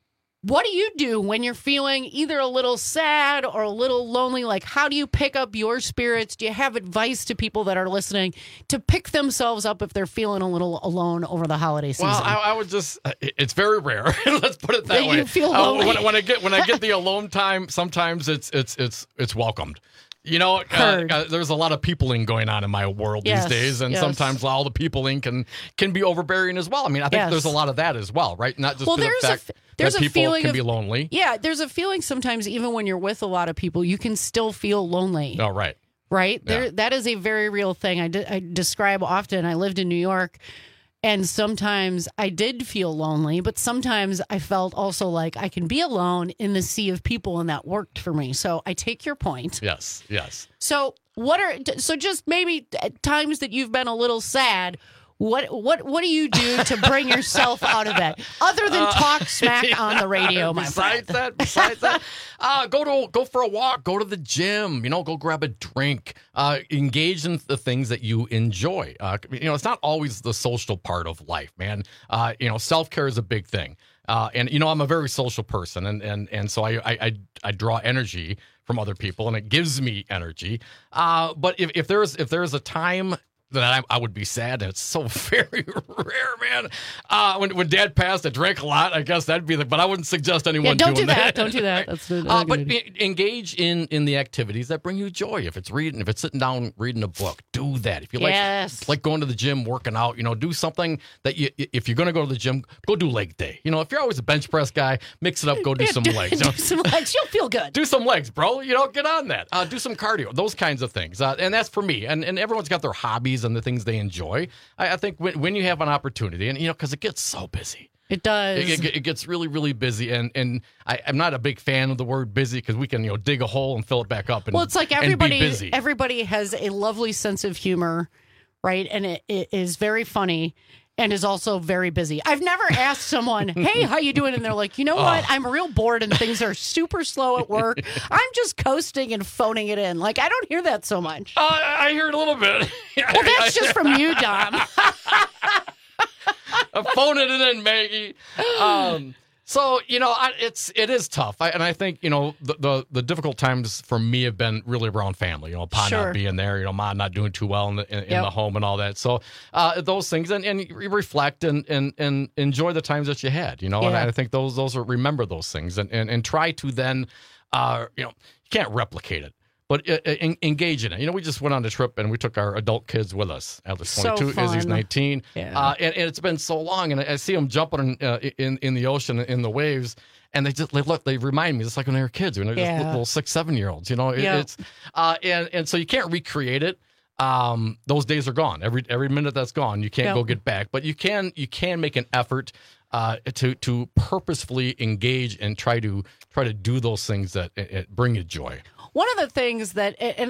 what do you do when you're feeling either a little sad or a little lonely? Like, how do you pick up your spirits? Do you have advice to people that are listening to pick themselves up if they're feeling a little alone over the holiday season? Well, I, I would just, it's very rare. Let's put it that That way. you feel lonely. Uh, when, when I get when I get the alone time, sometimes it's it's it's it's welcomed. You know, uh, uh, there's a lot of peopling going on in my world Yes, these days, and yes. sometimes all the peopling can can be overbearing as well. I mean, I think Yes. there's a lot of that as well, right? Not just Well, the there's a fact f- there's that a people feeling can of- be lonely. Yeah, there's a feeling sometimes even when you're with a lot of people, you can still feel lonely. Oh, right. Right? Yeah. There, that is a very real thing. I, de- I describe often. I lived in New York, and sometimes I did feel lonely, but sometimes I felt also like I can be alone in the sea of people, and that worked for me. So I take your point. Yes, yes. So what are so just maybe at times that you've been a little sad? What what what do you do to bring yourself out of that, other than Uh, talk smack on the radio, my besides friend? that, besides that, uh, go to go for a walk, go to the gym. You know, go grab a drink. Uh, engage in the things that you enjoy. Uh, you know, it's not always the social part of life, man. Uh, you know, self care is a big thing. Uh, and you know, I'm a very social person, and and and so I I I, I draw energy from other people, and it gives me energy. Uh, but if if there's if there's a time that I, I would be sad. It's so very rare, man. Uh, when when Dad passed, I drank a lot. I guess that'd be the. But I wouldn't suggest anyone Yeah, don't doing do that. Don't do that. That's not uh, a but good idea. e- engage in in the activities that bring you joy. If it's reading, if it's sitting down reading a book, do that. If you Yes. like like going to the gym, working out, you know, do something that you. If you're going to go to the gym, go do leg day. You know, if you're always a bench press guy, mix it up. Go do Yeah, some do- legs. do You know? some legs. You'll feel good. Do some legs, bro. You know, get on that. Uh, do some cardio, those kinds of things. Uh, and that's for me. And and everyone's got their hobbies and the things they enjoy. I, I think when, when you have an opportunity, and you know, because it gets so busy. It does. It, it, it gets really, really busy, and and I, I'm not a big fan of the word busy because we can you know dig a hole and fill it back up. And, Well, it's like and be everybody busy. everybody has a lovely sense of humor, right? And it, it is very funny and is also very busy. I've never asked someone, "Hey, how you doing?" and they're like, "You know what? Oh. I'm real bored and things are super slow at work. I'm just coasting and phoning it in." Like, I don't hear that so much. Uh, I hear it a little bit. Well, that's just from you, Dom. I'm phoning it in, Maggie. Um, so you know, I, it's it is tough, I, and I think you know the, the the difficult times for me have been really around family. You know, Pa Sure. not being there, you know, Ma not doing too well in the in, in Yep. the home and all that. So uh, those things, and, and you reflect and, and and enjoy the times that you had. You know, and Yeah. I think those those are remember those things, and and, and try to then, uh, you know, you can't replicate it. But uh, en- engage in it. You know, we just went on a trip and we took our adult kids with us. Albert's So twenty-two, Izzy's fun. nineteen. Yeah. Uh, and, and it's been so long, and I, I see them jumping in, uh, in in the ocean in the waves, and they just they look. They remind me just like when they were kids, when they're just Yeah. little six, seven year olds. You know, it, Yeah. it's uh, and and so you can't recreate it. Um, those days are gone. Every every minute that's gone, you can't Yep. go get back. But you can you can make an effort uh, to to purposefully engage and try to try to do those things that it, it bring you joy. One of the things that, and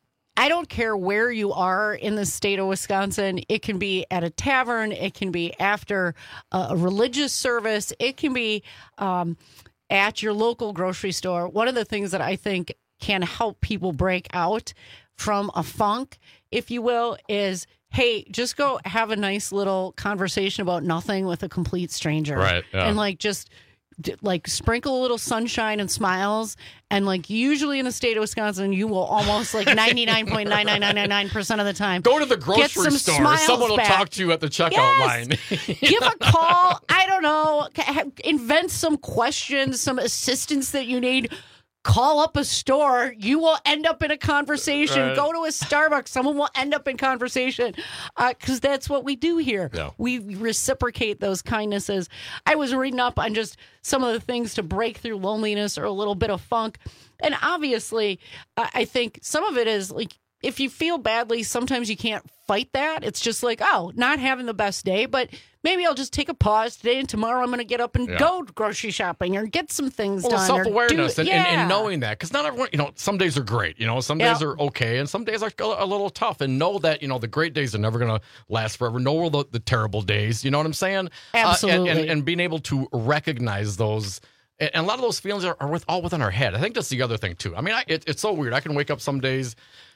I don't care where you are in the state of Wisconsin, it can be at a tavern, it can be after a religious service, it can be um, at your local grocery store. One of the things that I think can help people break out from a funk, if you will, is hey, just go have a nice little conversation about nothing with a complete stranger. Right, yeah. And like just d- like sprinkle a little sunshine and smiles. And like usually in the state of Wisconsin, you will almost like ninety-nine point nine nine nine nine nine percent of the time Go to the get grocery some store. smiles Someone will back. talk to you at the checkout Yes. line. Give a call. I don't know. ca- ha- Invent some questions, some assistance that you need. Call up a store. You will end up in a conversation. Right. Go to a Starbucks. Someone will end up in conversation because that's what we do here. Yeah. We reciprocate those kindnesses. I was reading up on just some of the things to break through loneliness or a little bit of funk. And obviously, I I think some of it is like, if you feel badly, sometimes you can't fight that. It's just like, oh, not having the best day, but maybe I'll just take a pause today and tomorrow I'm going to get up and Yeah. go grocery shopping or get some things Well, done. or self awareness do- and, yeah. and, and knowing that, because not everyone, you know, some days are great, you know, some days Yeah. are okay, and some days are a a little tough. And know that, you know, the great days are never going to last forever. Know the, the terrible days, you know what I'm saying? Uh, and- Absolutely. and, and being able to recognize those. And and a lot of those feelings are, are with all within our head. I think that's the other thing too. I mean, I, it, it's so weird. I can wake up some days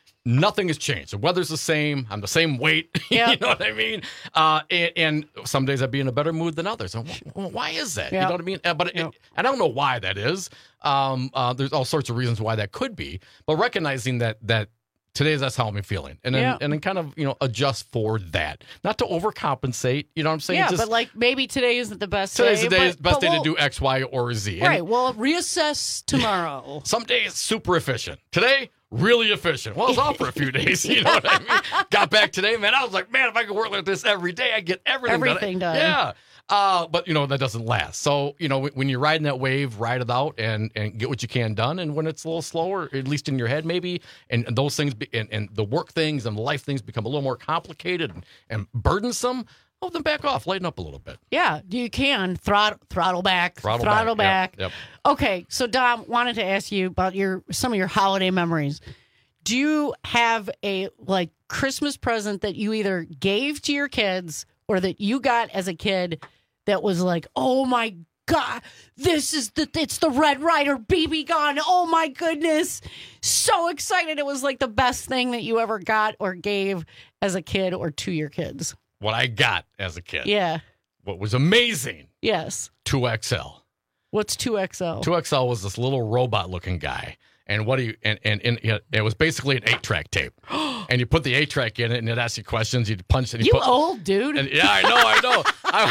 nothing has changed. The weather's the same. I'm the same weight. Yep. You know what I mean? Uh, and, and some days I'd be in a better mood than others. And wh- why is that? Yep. You know what I mean? Uh, But Yep. it, I don't know why that is. Um, uh, there's all sorts of reasons why that could be. But recognizing that that today that's how I'm feeling, and then Yeah. and then kind of you know adjust for that, not to overcompensate. You know what I'm saying? Yeah, Just, but like maybe today isn't the best today's day. the day, but, best but day we'll, to do X, Y, or Z. And Right. Well, reassess tomorrow. some days super efficient. Today, really efficient. Well, I was off for a few days. You know what I mean? Got back today, man. I was like, man, if I could work like this every day, I'd get everything, Everything done. Yeah. Uh, but, you know, that doesn't last. So, you know, when you're riding that wave, ride it out and, and get what you can done. And when it's a little slower, at least in your head, maybe, and, and those things, be, and, and the work things and the life things become a little more complicated and, and burdensome, well, then back off, lighten up a little bit. Yeah, you can throttle throttle back, Throttle throttle back, back. yep, Okay, so Dom, wanted to ask you about your some of your holiday memories. Do you have a like Christmas present that you either gave to your kids or that you got as a kid that was like, oh my God, this is the it's the Red Ryder B B gun. Oh my goodness. So excited. It was like the best thing that you ever got or gave as a kid or to your kids. What I got as a kid. Yeah. What was amazing. Yes. two X L. What's two X L? two X L was this little robot looking guy. And what do you and and, and you know, it was basically an eight track tape, and you put the eight track in it, and it asks you questions. You punch it. You put, old dude. And, yeah, I know, I know.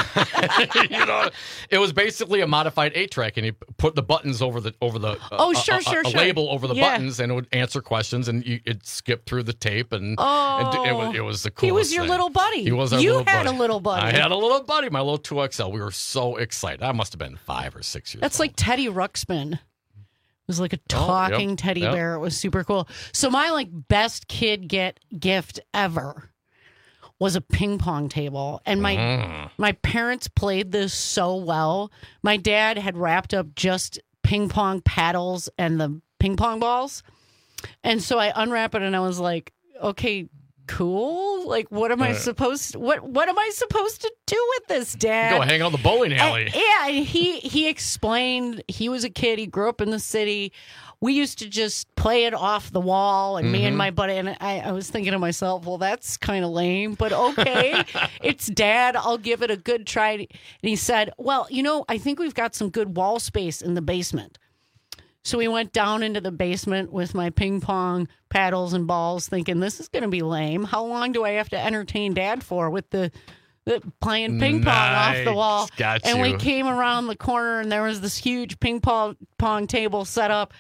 I, you know, it was basically a modified eight track, and you put the buttons over the over the uh, Oh, sure, a, sure, a, a sure. label over the Yeah. buttons, and it would answer questions, and you, it skipped through the tape, and, Oh. and it was it was the coolest. He was your thing. little buddy. He was our You little had buddy. a little buddy. I had a little buddy, my little two X L. We were so excited. I must have been five or six years. That's like Teddy Ruxpin. It was like a Oh, yep, talking teddy yep. bear. It was super cool. So my like best kid get gift ever was a ping pong table. And my Mm. my parents played this so well. My dad had wrapped up just ping pong paddles and the ping pong balls. And so I unwrap it and I was like, okay, cool. Like, what am I Uh. supposed to, what what am I supposed to do with this, Dad? Go hang out in the bowling alley. And- yeah, and he he explained he was a kid. He grew up in the city. We used to just play it off the wall, and me and Mhm. my buddy. And I, I was thinking to myself, well, that's kind of lame, but okay, it's Dad. I'll give it a good try. And he said, well, you know, I think we've got some good wall space in the basement. So we went down into the basement with my ping pong paddles and balls, thinking this is going to be lame. How long do I have to entertain Dad for with the, the playing ping pong off the Nice. wall? Got and we you. came around the corner, and there was this huge ping pong pong table set up.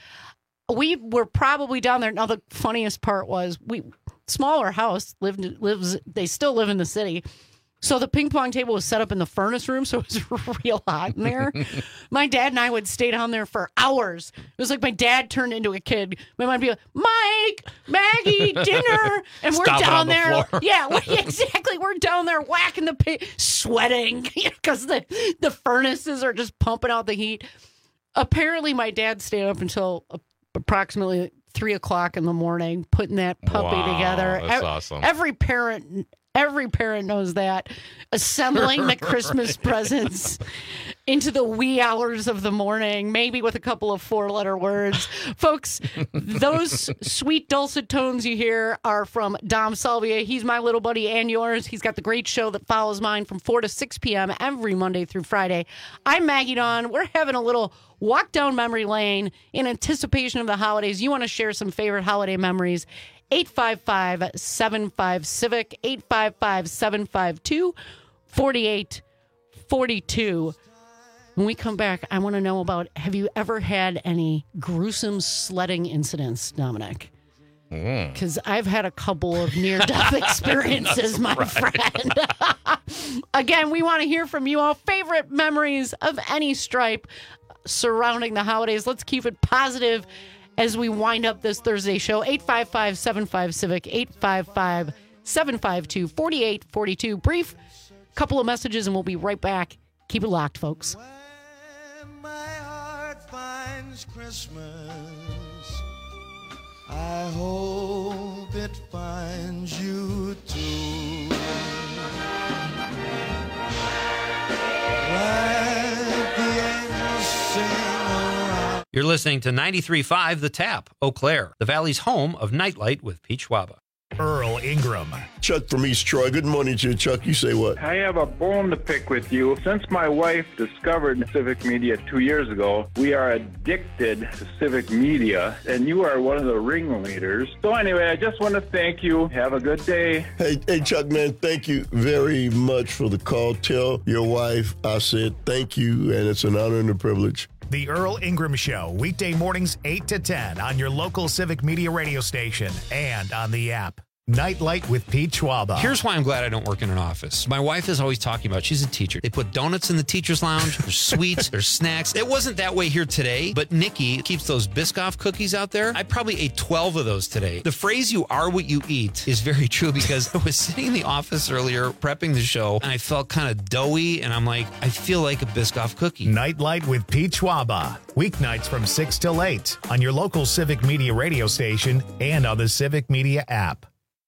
We were probably down there. Now the funniest part was we smaller house lived lives. They still live in the city. So the ping pong table was set up in the furnace room, so it was real hot in there. My dad and I would stay down there for hours. It was like my dad turned into a kid. My mom would be like, Mike, Maggie, dinner. And we're Stomping down on the there. floor. Yeah, we, exactly. We're down there whacking the pig, sweating because the, the furnaces are just pumping out the heat. Apparently, my dad stayed up until approximately three o'clock in the morning putting that puppy Wow, together. that's Ev- awesome. Every parent Every parent knows that. Assembling the Christmas Right. presents into the wee hours of the morning, maybe with a couple of four-letter words. Folks, those sweet dulcet tones you hear are from Dom Salvia. He's my little buddy and yours. He's got the great show that follows mine from four to six p.m. every Monday through Friday. I'm Maggie Dawn. We're having a little walk down memory lane in anticipation of the holidays. You want to share some favorite holiday memories? eight five five, seven five, CIVIC, eight five five, seven five two, four eight four two. When we come back, I want to know about, have you ever had any gruesome sledding incidents, Dominic? Because I've had a couple of near-death experiences, my friend. Again, we want to hear from you all. Favorite memories of any stripe surrounding the holidays. Let's keep it positive as we wind up this Thursday show. eight five five, seven five, CIVIC, eight five five, seven five two, four eight four two. Brief couple of messages, and we'll be right back. Keep it locked, folks. When my heart finds Christmas, I hope it finds you too. Let the angels sing around. You're listening listening to ninety-three point five The Tap, Eau Claire, the Valley's home of Nightlight with Pete Schwaba. Earl Ingram. Chuck from East Troy. Good morning to you, Chuck. You say what? I have a bone to pick with you. Since my wife discovered Civic Media two years ago, we are addicted to Civic Media, and you are one of the ringleaders. So anyway, I just want to thank you. Have a good day. Hey, hey, Chuck, man, thank you very much for the call. Tell your wife I said thank you, and it's an honor and a privilege. The Earl Ingram Show, weekday mornings eight to ten on your local Civic Media radio station and on the app. Nightlight with Pete Schwaba. Here's why I'm glad I don't work in an office. My wife is always talking about, she's a teacher. They put donuts in the teacher's lounge. There's sweets. There's snacks. It wasn't that way here today, but Nikki keeps those Biscoff cookies out there. I probably ate twelve of those today. The phrase, you are what you eat, is very true because I was sitting in the office earlier prepping the show, and I felt kind of doughy, and I'm like, I feel like a Biscoff cookie. Nightlight with Pete Schwaba. Weeknights from six till eight on your local Civic Media radio station and on the Civic Media app.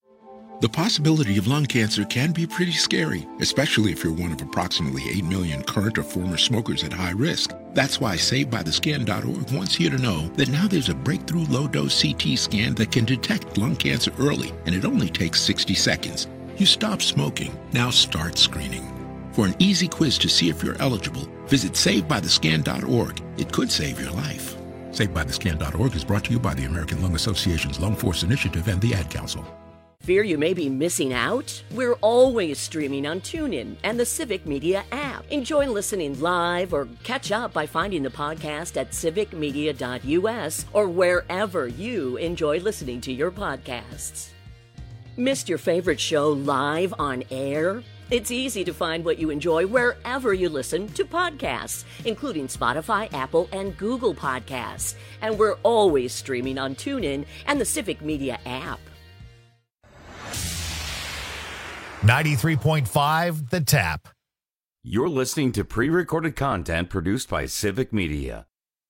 The possibility of lung cancer can be pretty scary, especially if you're one of approximately eight million current or former smokers at high risk. That's why Saved By The Scan dot org wants you to know that now there's a breakthrough low-dose C T scan that can detect lung cancer early, and it only takes sixty seconds. You stop smoking, now start screening. For an easy quiz to see if you're eligible, visit Saved By The Scan dot org. It could save your life. Saved By The Scan dot org is brought to you by the American Lung Association's Lung Force Initiative and the Ad Council. Fear you may be missing out? We're always streaming on TuneIn and the Civic Media app. Enjoy listening live or catch up by finding the podcast at civic media dot u s or wherever you enjoy listening to your podcasts. Missed your favorite show live on air? It's easy to find what you enjoy wherever you listen to podcasts, including Spotify, Apple, and Google Podcasts. And we're always streaming on TuneIn and the Civic Media app. ninety-three point five The Tap. You're listening to pre-recorded content produced by Civic Media.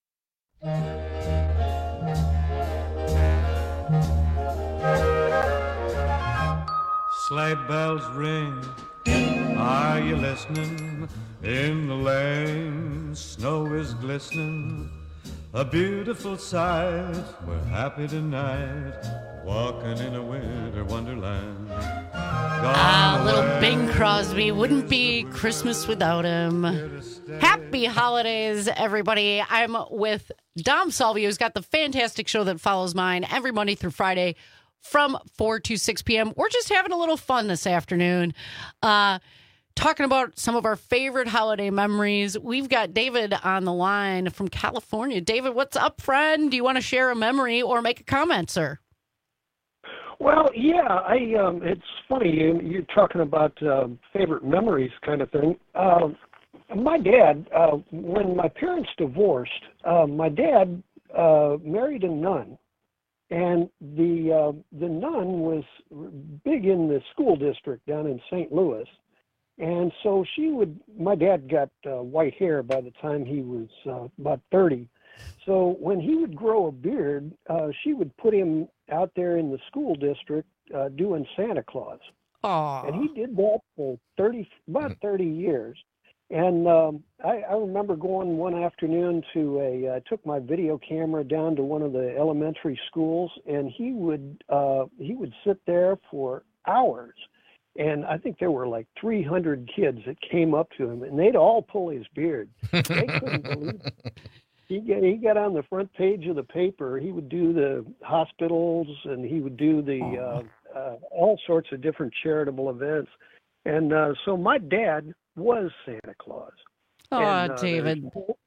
Sleigh bells ring, are you listening? In the lane, snow is glistening, a beautiful sight. We're happy tonight, walking in a winter wonderland. Ah, little Bing Crosby. Wouldn't be Christmas without him. Happy holidays, everybody. I'm with Dom Salvio, who's got the fantastic show that follows mine every Monday through Friday from four to six p.m. We're just having a little fun this afternoon, uh, talking about some of our favorite holiday memories. We've got David on the line from California. David, what's up, friend? Do you want to share a memory or make a comment, sir? Well, yeah, I. Um, it's funny you, you're talking about uh, favorite memories, kind of thing. Uh, my dad, uh, when my parents divorced, uh, my dad uh, married a nun, and the uh, the nun was big in the school district down in Saint Louis, and so she would. My dad got uh, white hair by the time he was uh, about thirty. So when he would grow a beard, uh, she would put him out there in the school district uh, doing Santa Claus. Aww. And he did that for thirty, about thirty years. And um, I, I remember going one afternoon to a, I took my video camera down to one of the elementary schools, and he would uh, he would sit there for hours. And I think there were like three hundred kids that came up to him, and they'd all pull his beard. They couldn't believe it. He got, he got on the front page of the paper. He would do the hospitals, and he would do the uh, uh, all sorts of different charitable events. And uh, so my dad was Santa Claus. Oh, and, uh, David.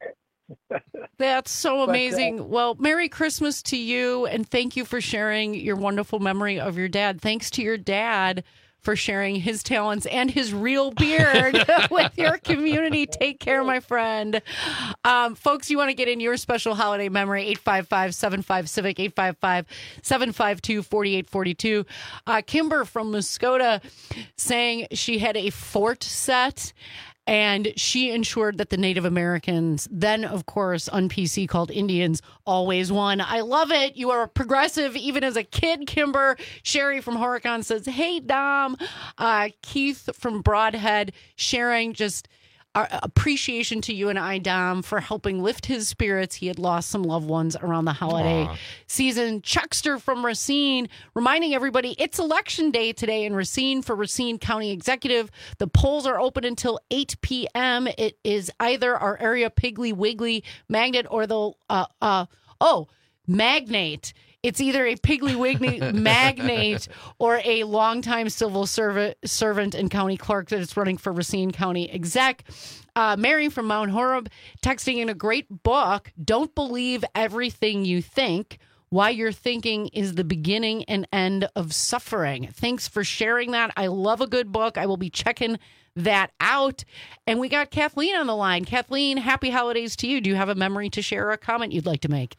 That's so amazing. But, uh, well, Merry Christmas to you, and thank you for sharing your wonderful memory of your dad. Thanks to your dad for sharing his talents and his real beard with your community. Take care, my friend. Um, folks, you want to get in your special holiday memory, eight five five, seven five, CIVIC, eight five five, seven five two, four eight four two. Uh, Kimber from Muskota saying she had a fort set, and she ensured that the Native Americans, then, of course, on P C called Indians, always won. I love it. You are a progressive, even as a kid, Kimber. Sherry from Horicon says, hey, Dom. Uh, Keith from Broadhead sharing just our appreciation to you and I, Dom, for helping lift his spirits. He had lost some loved ones around the holiday Aww. season. Chuckster from Racine, reminding everybody it's election day today in Racine for Racine County Executive. The polls are open until eight p.m. It is either our area Piggly Wiggly magnet or the, uh, uh, oh, magnate. It's either a Piggly Wiggly magnate or a longtime civil servant, servant and county clerk that is running for Racine County Exec. Uh, Mary from Mount Horeb texting in a great book, Don't Believe Everything You Think, Why Your Thinking is the Beginning and End of Suffering. Thanks for sharing that. I love a good book. I will be checking that out. And we got Kathleen on the line. Kathleen, happy holidays to you. Do you have a memory to share or a comment you'd like to make?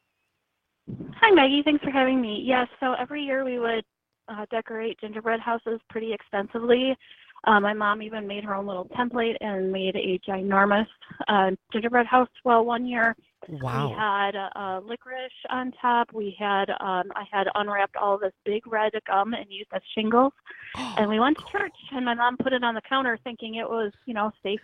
Hi, Maggie. Thanks for having me. Yes, so every year we would uh, decorate gingerbread houses pretty expensively. Uh, my mom even made her own little template and made a ginormous uh, gingerbread house. Well, one year wow. we had uh, licorice on top. We had um, I had unwrapped all this big red gum and used as shingles. And we went to church, and my mom put it on the counter thinking it was, you know, safe.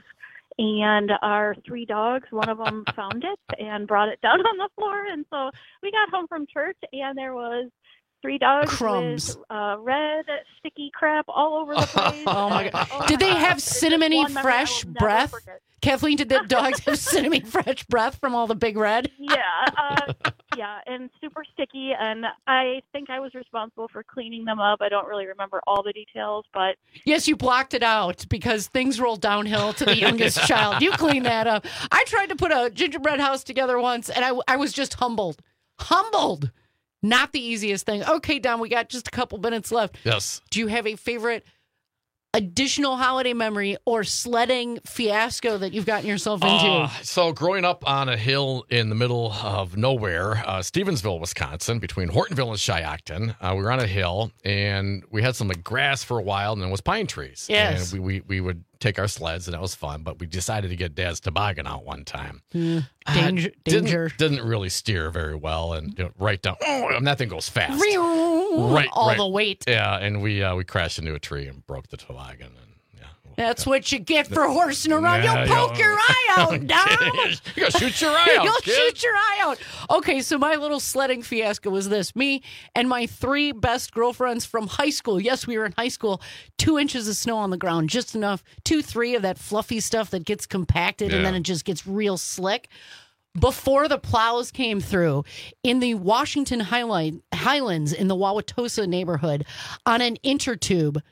And our three dogs, one of them found it and brought it down on the floor. And so we got home from church, and there was three dogs Crumbs. with uh, red sticky crap all over the place. Oh, my God. Oh, Did they my have God. cinnamony It's just one memory I fresh will never breath? forget. Kathleen, did the dogs have cinnamon fresh breath from all the big red? Yeah, uh, yeah, and super sticky. And I think I was responsible for cleaning them up. I don't really remember all the details, but Yes, you blocked it out because things rolled downhill to the youngest child. You cleaned that up. I tried to put a gingerbread house together once, and I, I was just humbled. Humbled. Not the easiest thing. Okay, Don, we got just a couple minutes left. Yes. Do you have a favorite additional holiday memory or sledding fiasco that you've gotten yourself into? Uh, so growing up on a hill in the middle of nowhere, uh, Stevensville, Wisconsin, between Hortonville and Shiocton, uh, we were on a hill, and we had some like grass for a while, and then it was pine trees. Yes. And we, we, we would take our sleds, and that was fun, but we decided to get Dad's toboggan out one time. Mm, Uh, danger. didn't, danger. Didn't really steer very well, and you know, right down, oh, and that thing goes fast. Right, all right. the weight. Yeah, and we uh, we crashed into a tree and broke the toboggan. And That's what you get for horsing around. Yeah, You'll poke yeah. your eye out, Dom. You gotta shoot your eye out, You'll kid. shoot your eye out. Okay, so my little sledding fiasco was this. Me and my three best girlfriends from high school. Yes, we were in high school. Two inches of snow on the ground, just enough. Two, three of that fluffy stuff that gets compacted and Yeah. then it just gets real slick. Before the plows came through, in the Washington Highline, Highlands in the Wauwatosa neighborhood, on an intertube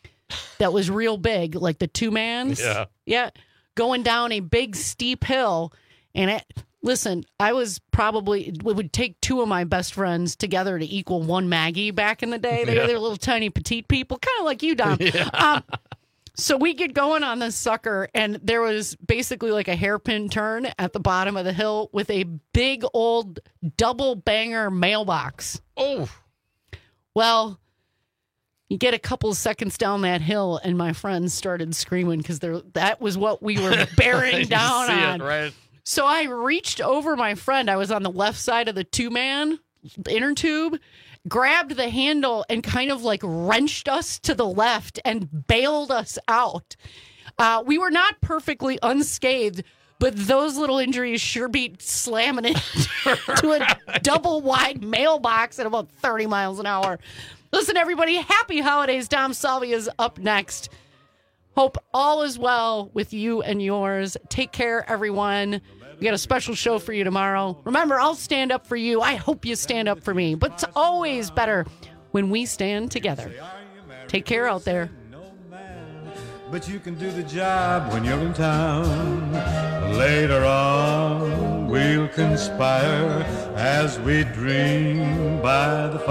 that was real big, like the two mans. Yeah. Yeah. Going down a big steep hill. And it, listen, I was probably, it would take two of my best friends together to equal one Maggie back in the day. They, Yeah. They're little tiny petite people, kind of like you, Dom. Yeah. Um, so we get going on this sucker, and there was basically like a hairpin turn at the bottom of the hill with a big old double banger mailbox. Oh. Well, you get a couple of seconds down that hill, and my friends started screaming because that was what we were bearing You down see it, on. right? So I reached over my friend. I was on the left side of the two-man inner tube, grabbed the handle, and kind of like wrenched us to the left and bailed us out. Uh, we were not perfectly unscathed, but those little injuries sure beat slamming into a double wide mailbox at about thirty miles an hour. Listen, everybody, happy holidays. Dom Salvia is up next. Hope all is well with you and yours. Take care, everyone. We got a special show for you tomorrow. Remember, I'll stand up for you. I hope you stand up for me. But it's always better when we stand together. Take care out there. But you can do the job when you're in town. Later on, we'll conspire as we dream by the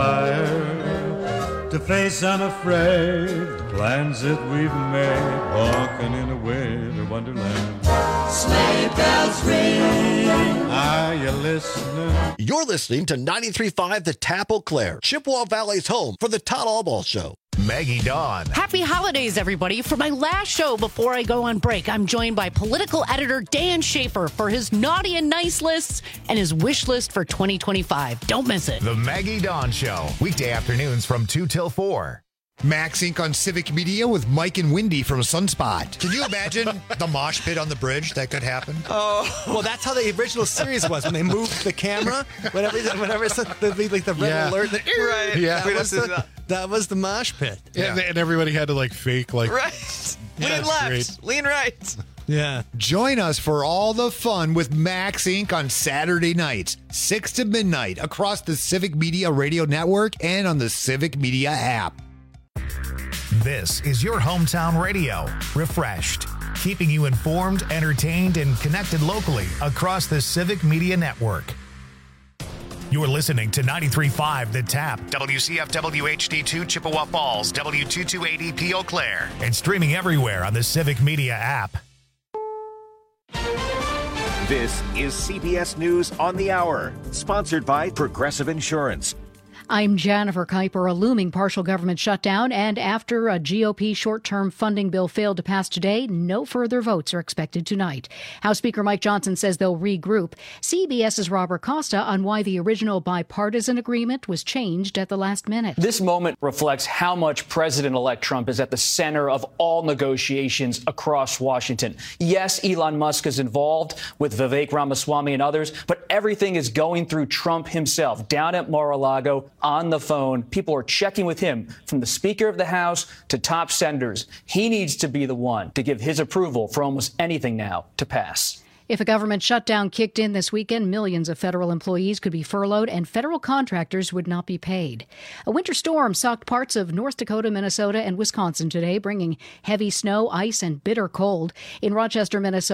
fire to face unafraid the plans that we've made, walking in a winter wonderland. Sleigh bells ring. Are you listening? You're listening to ninety-three point five The Tap Eau Claire, Chippewa Valley's home for the Todd Allball Show. Maggie Dawn. Happy holidays, everybody. For my last show before I go on break, I'm joined by political editor Dan Schaefer for his naughty and nice lists and his wish list for twenty twenty-five. Don't miss it. The Maggie Dawn Show, weekday afternoons from two till four. Max Incorporated on Civic Media with Mike and Wendy from Sunspot. Can you imagine the mosh pit on the bridge that could happen? Oh, well, that's how the original series was when they moved the camera. Whenever, whenever it's the, the, like the red Yeah. alert, the, Right. Yeah, We that was, just- the, that was the mosh pit. Yeah. And, and everybody had to like fake like Right. Yeah, Lean left. great. Lean right. Yeah. Join us for all the fun with Max Incorporated on Saturday nights, six to midnight, across the Civic Media Radio Network and on the Civic Media app. This is your hometown radio, refreshed, keeping you informed, entertained, and connected locally across the Civic Media Network. You're listening to ninety-three point five The Tap, W C F W H D two Chippewa Falls, W two two eight E P Eau Claire, and streaming everywhere on the Civic Media app. This is C B S News on the Hour, sponsored by Progressive Insurance. I'm Jennifer Kuiper. A looming partial government shutdown, and after a G O P short-term funding bill failed to pass today, no further votes are expected tonight. House Speaker Mike Johnson says they'll regroup. CBS's Robert Costa on why the original bipartisan agreement was changed at the last minute. This moment reflects how much President-elect Trump is at the center of all negotiations across Washington. Yes, Elon Musk is involved with Vivek Ramaswamy and others, but everything is going through Trump himself down at Mar-a-Lago on the phone. People are checking with him, from the Speaker of the House to top senators. He needs to be the one to give his approval for almost anything now to pass. If a government shutdown kicked in this weekend, millions of federal employees could be furloughed and federal contractors would not be paid. A winter storm socked parts of North Dakota, Minnesota, and Wisconsin today, bringing heavy snow, ice, and bitter cold. In Rochester, Minnesota,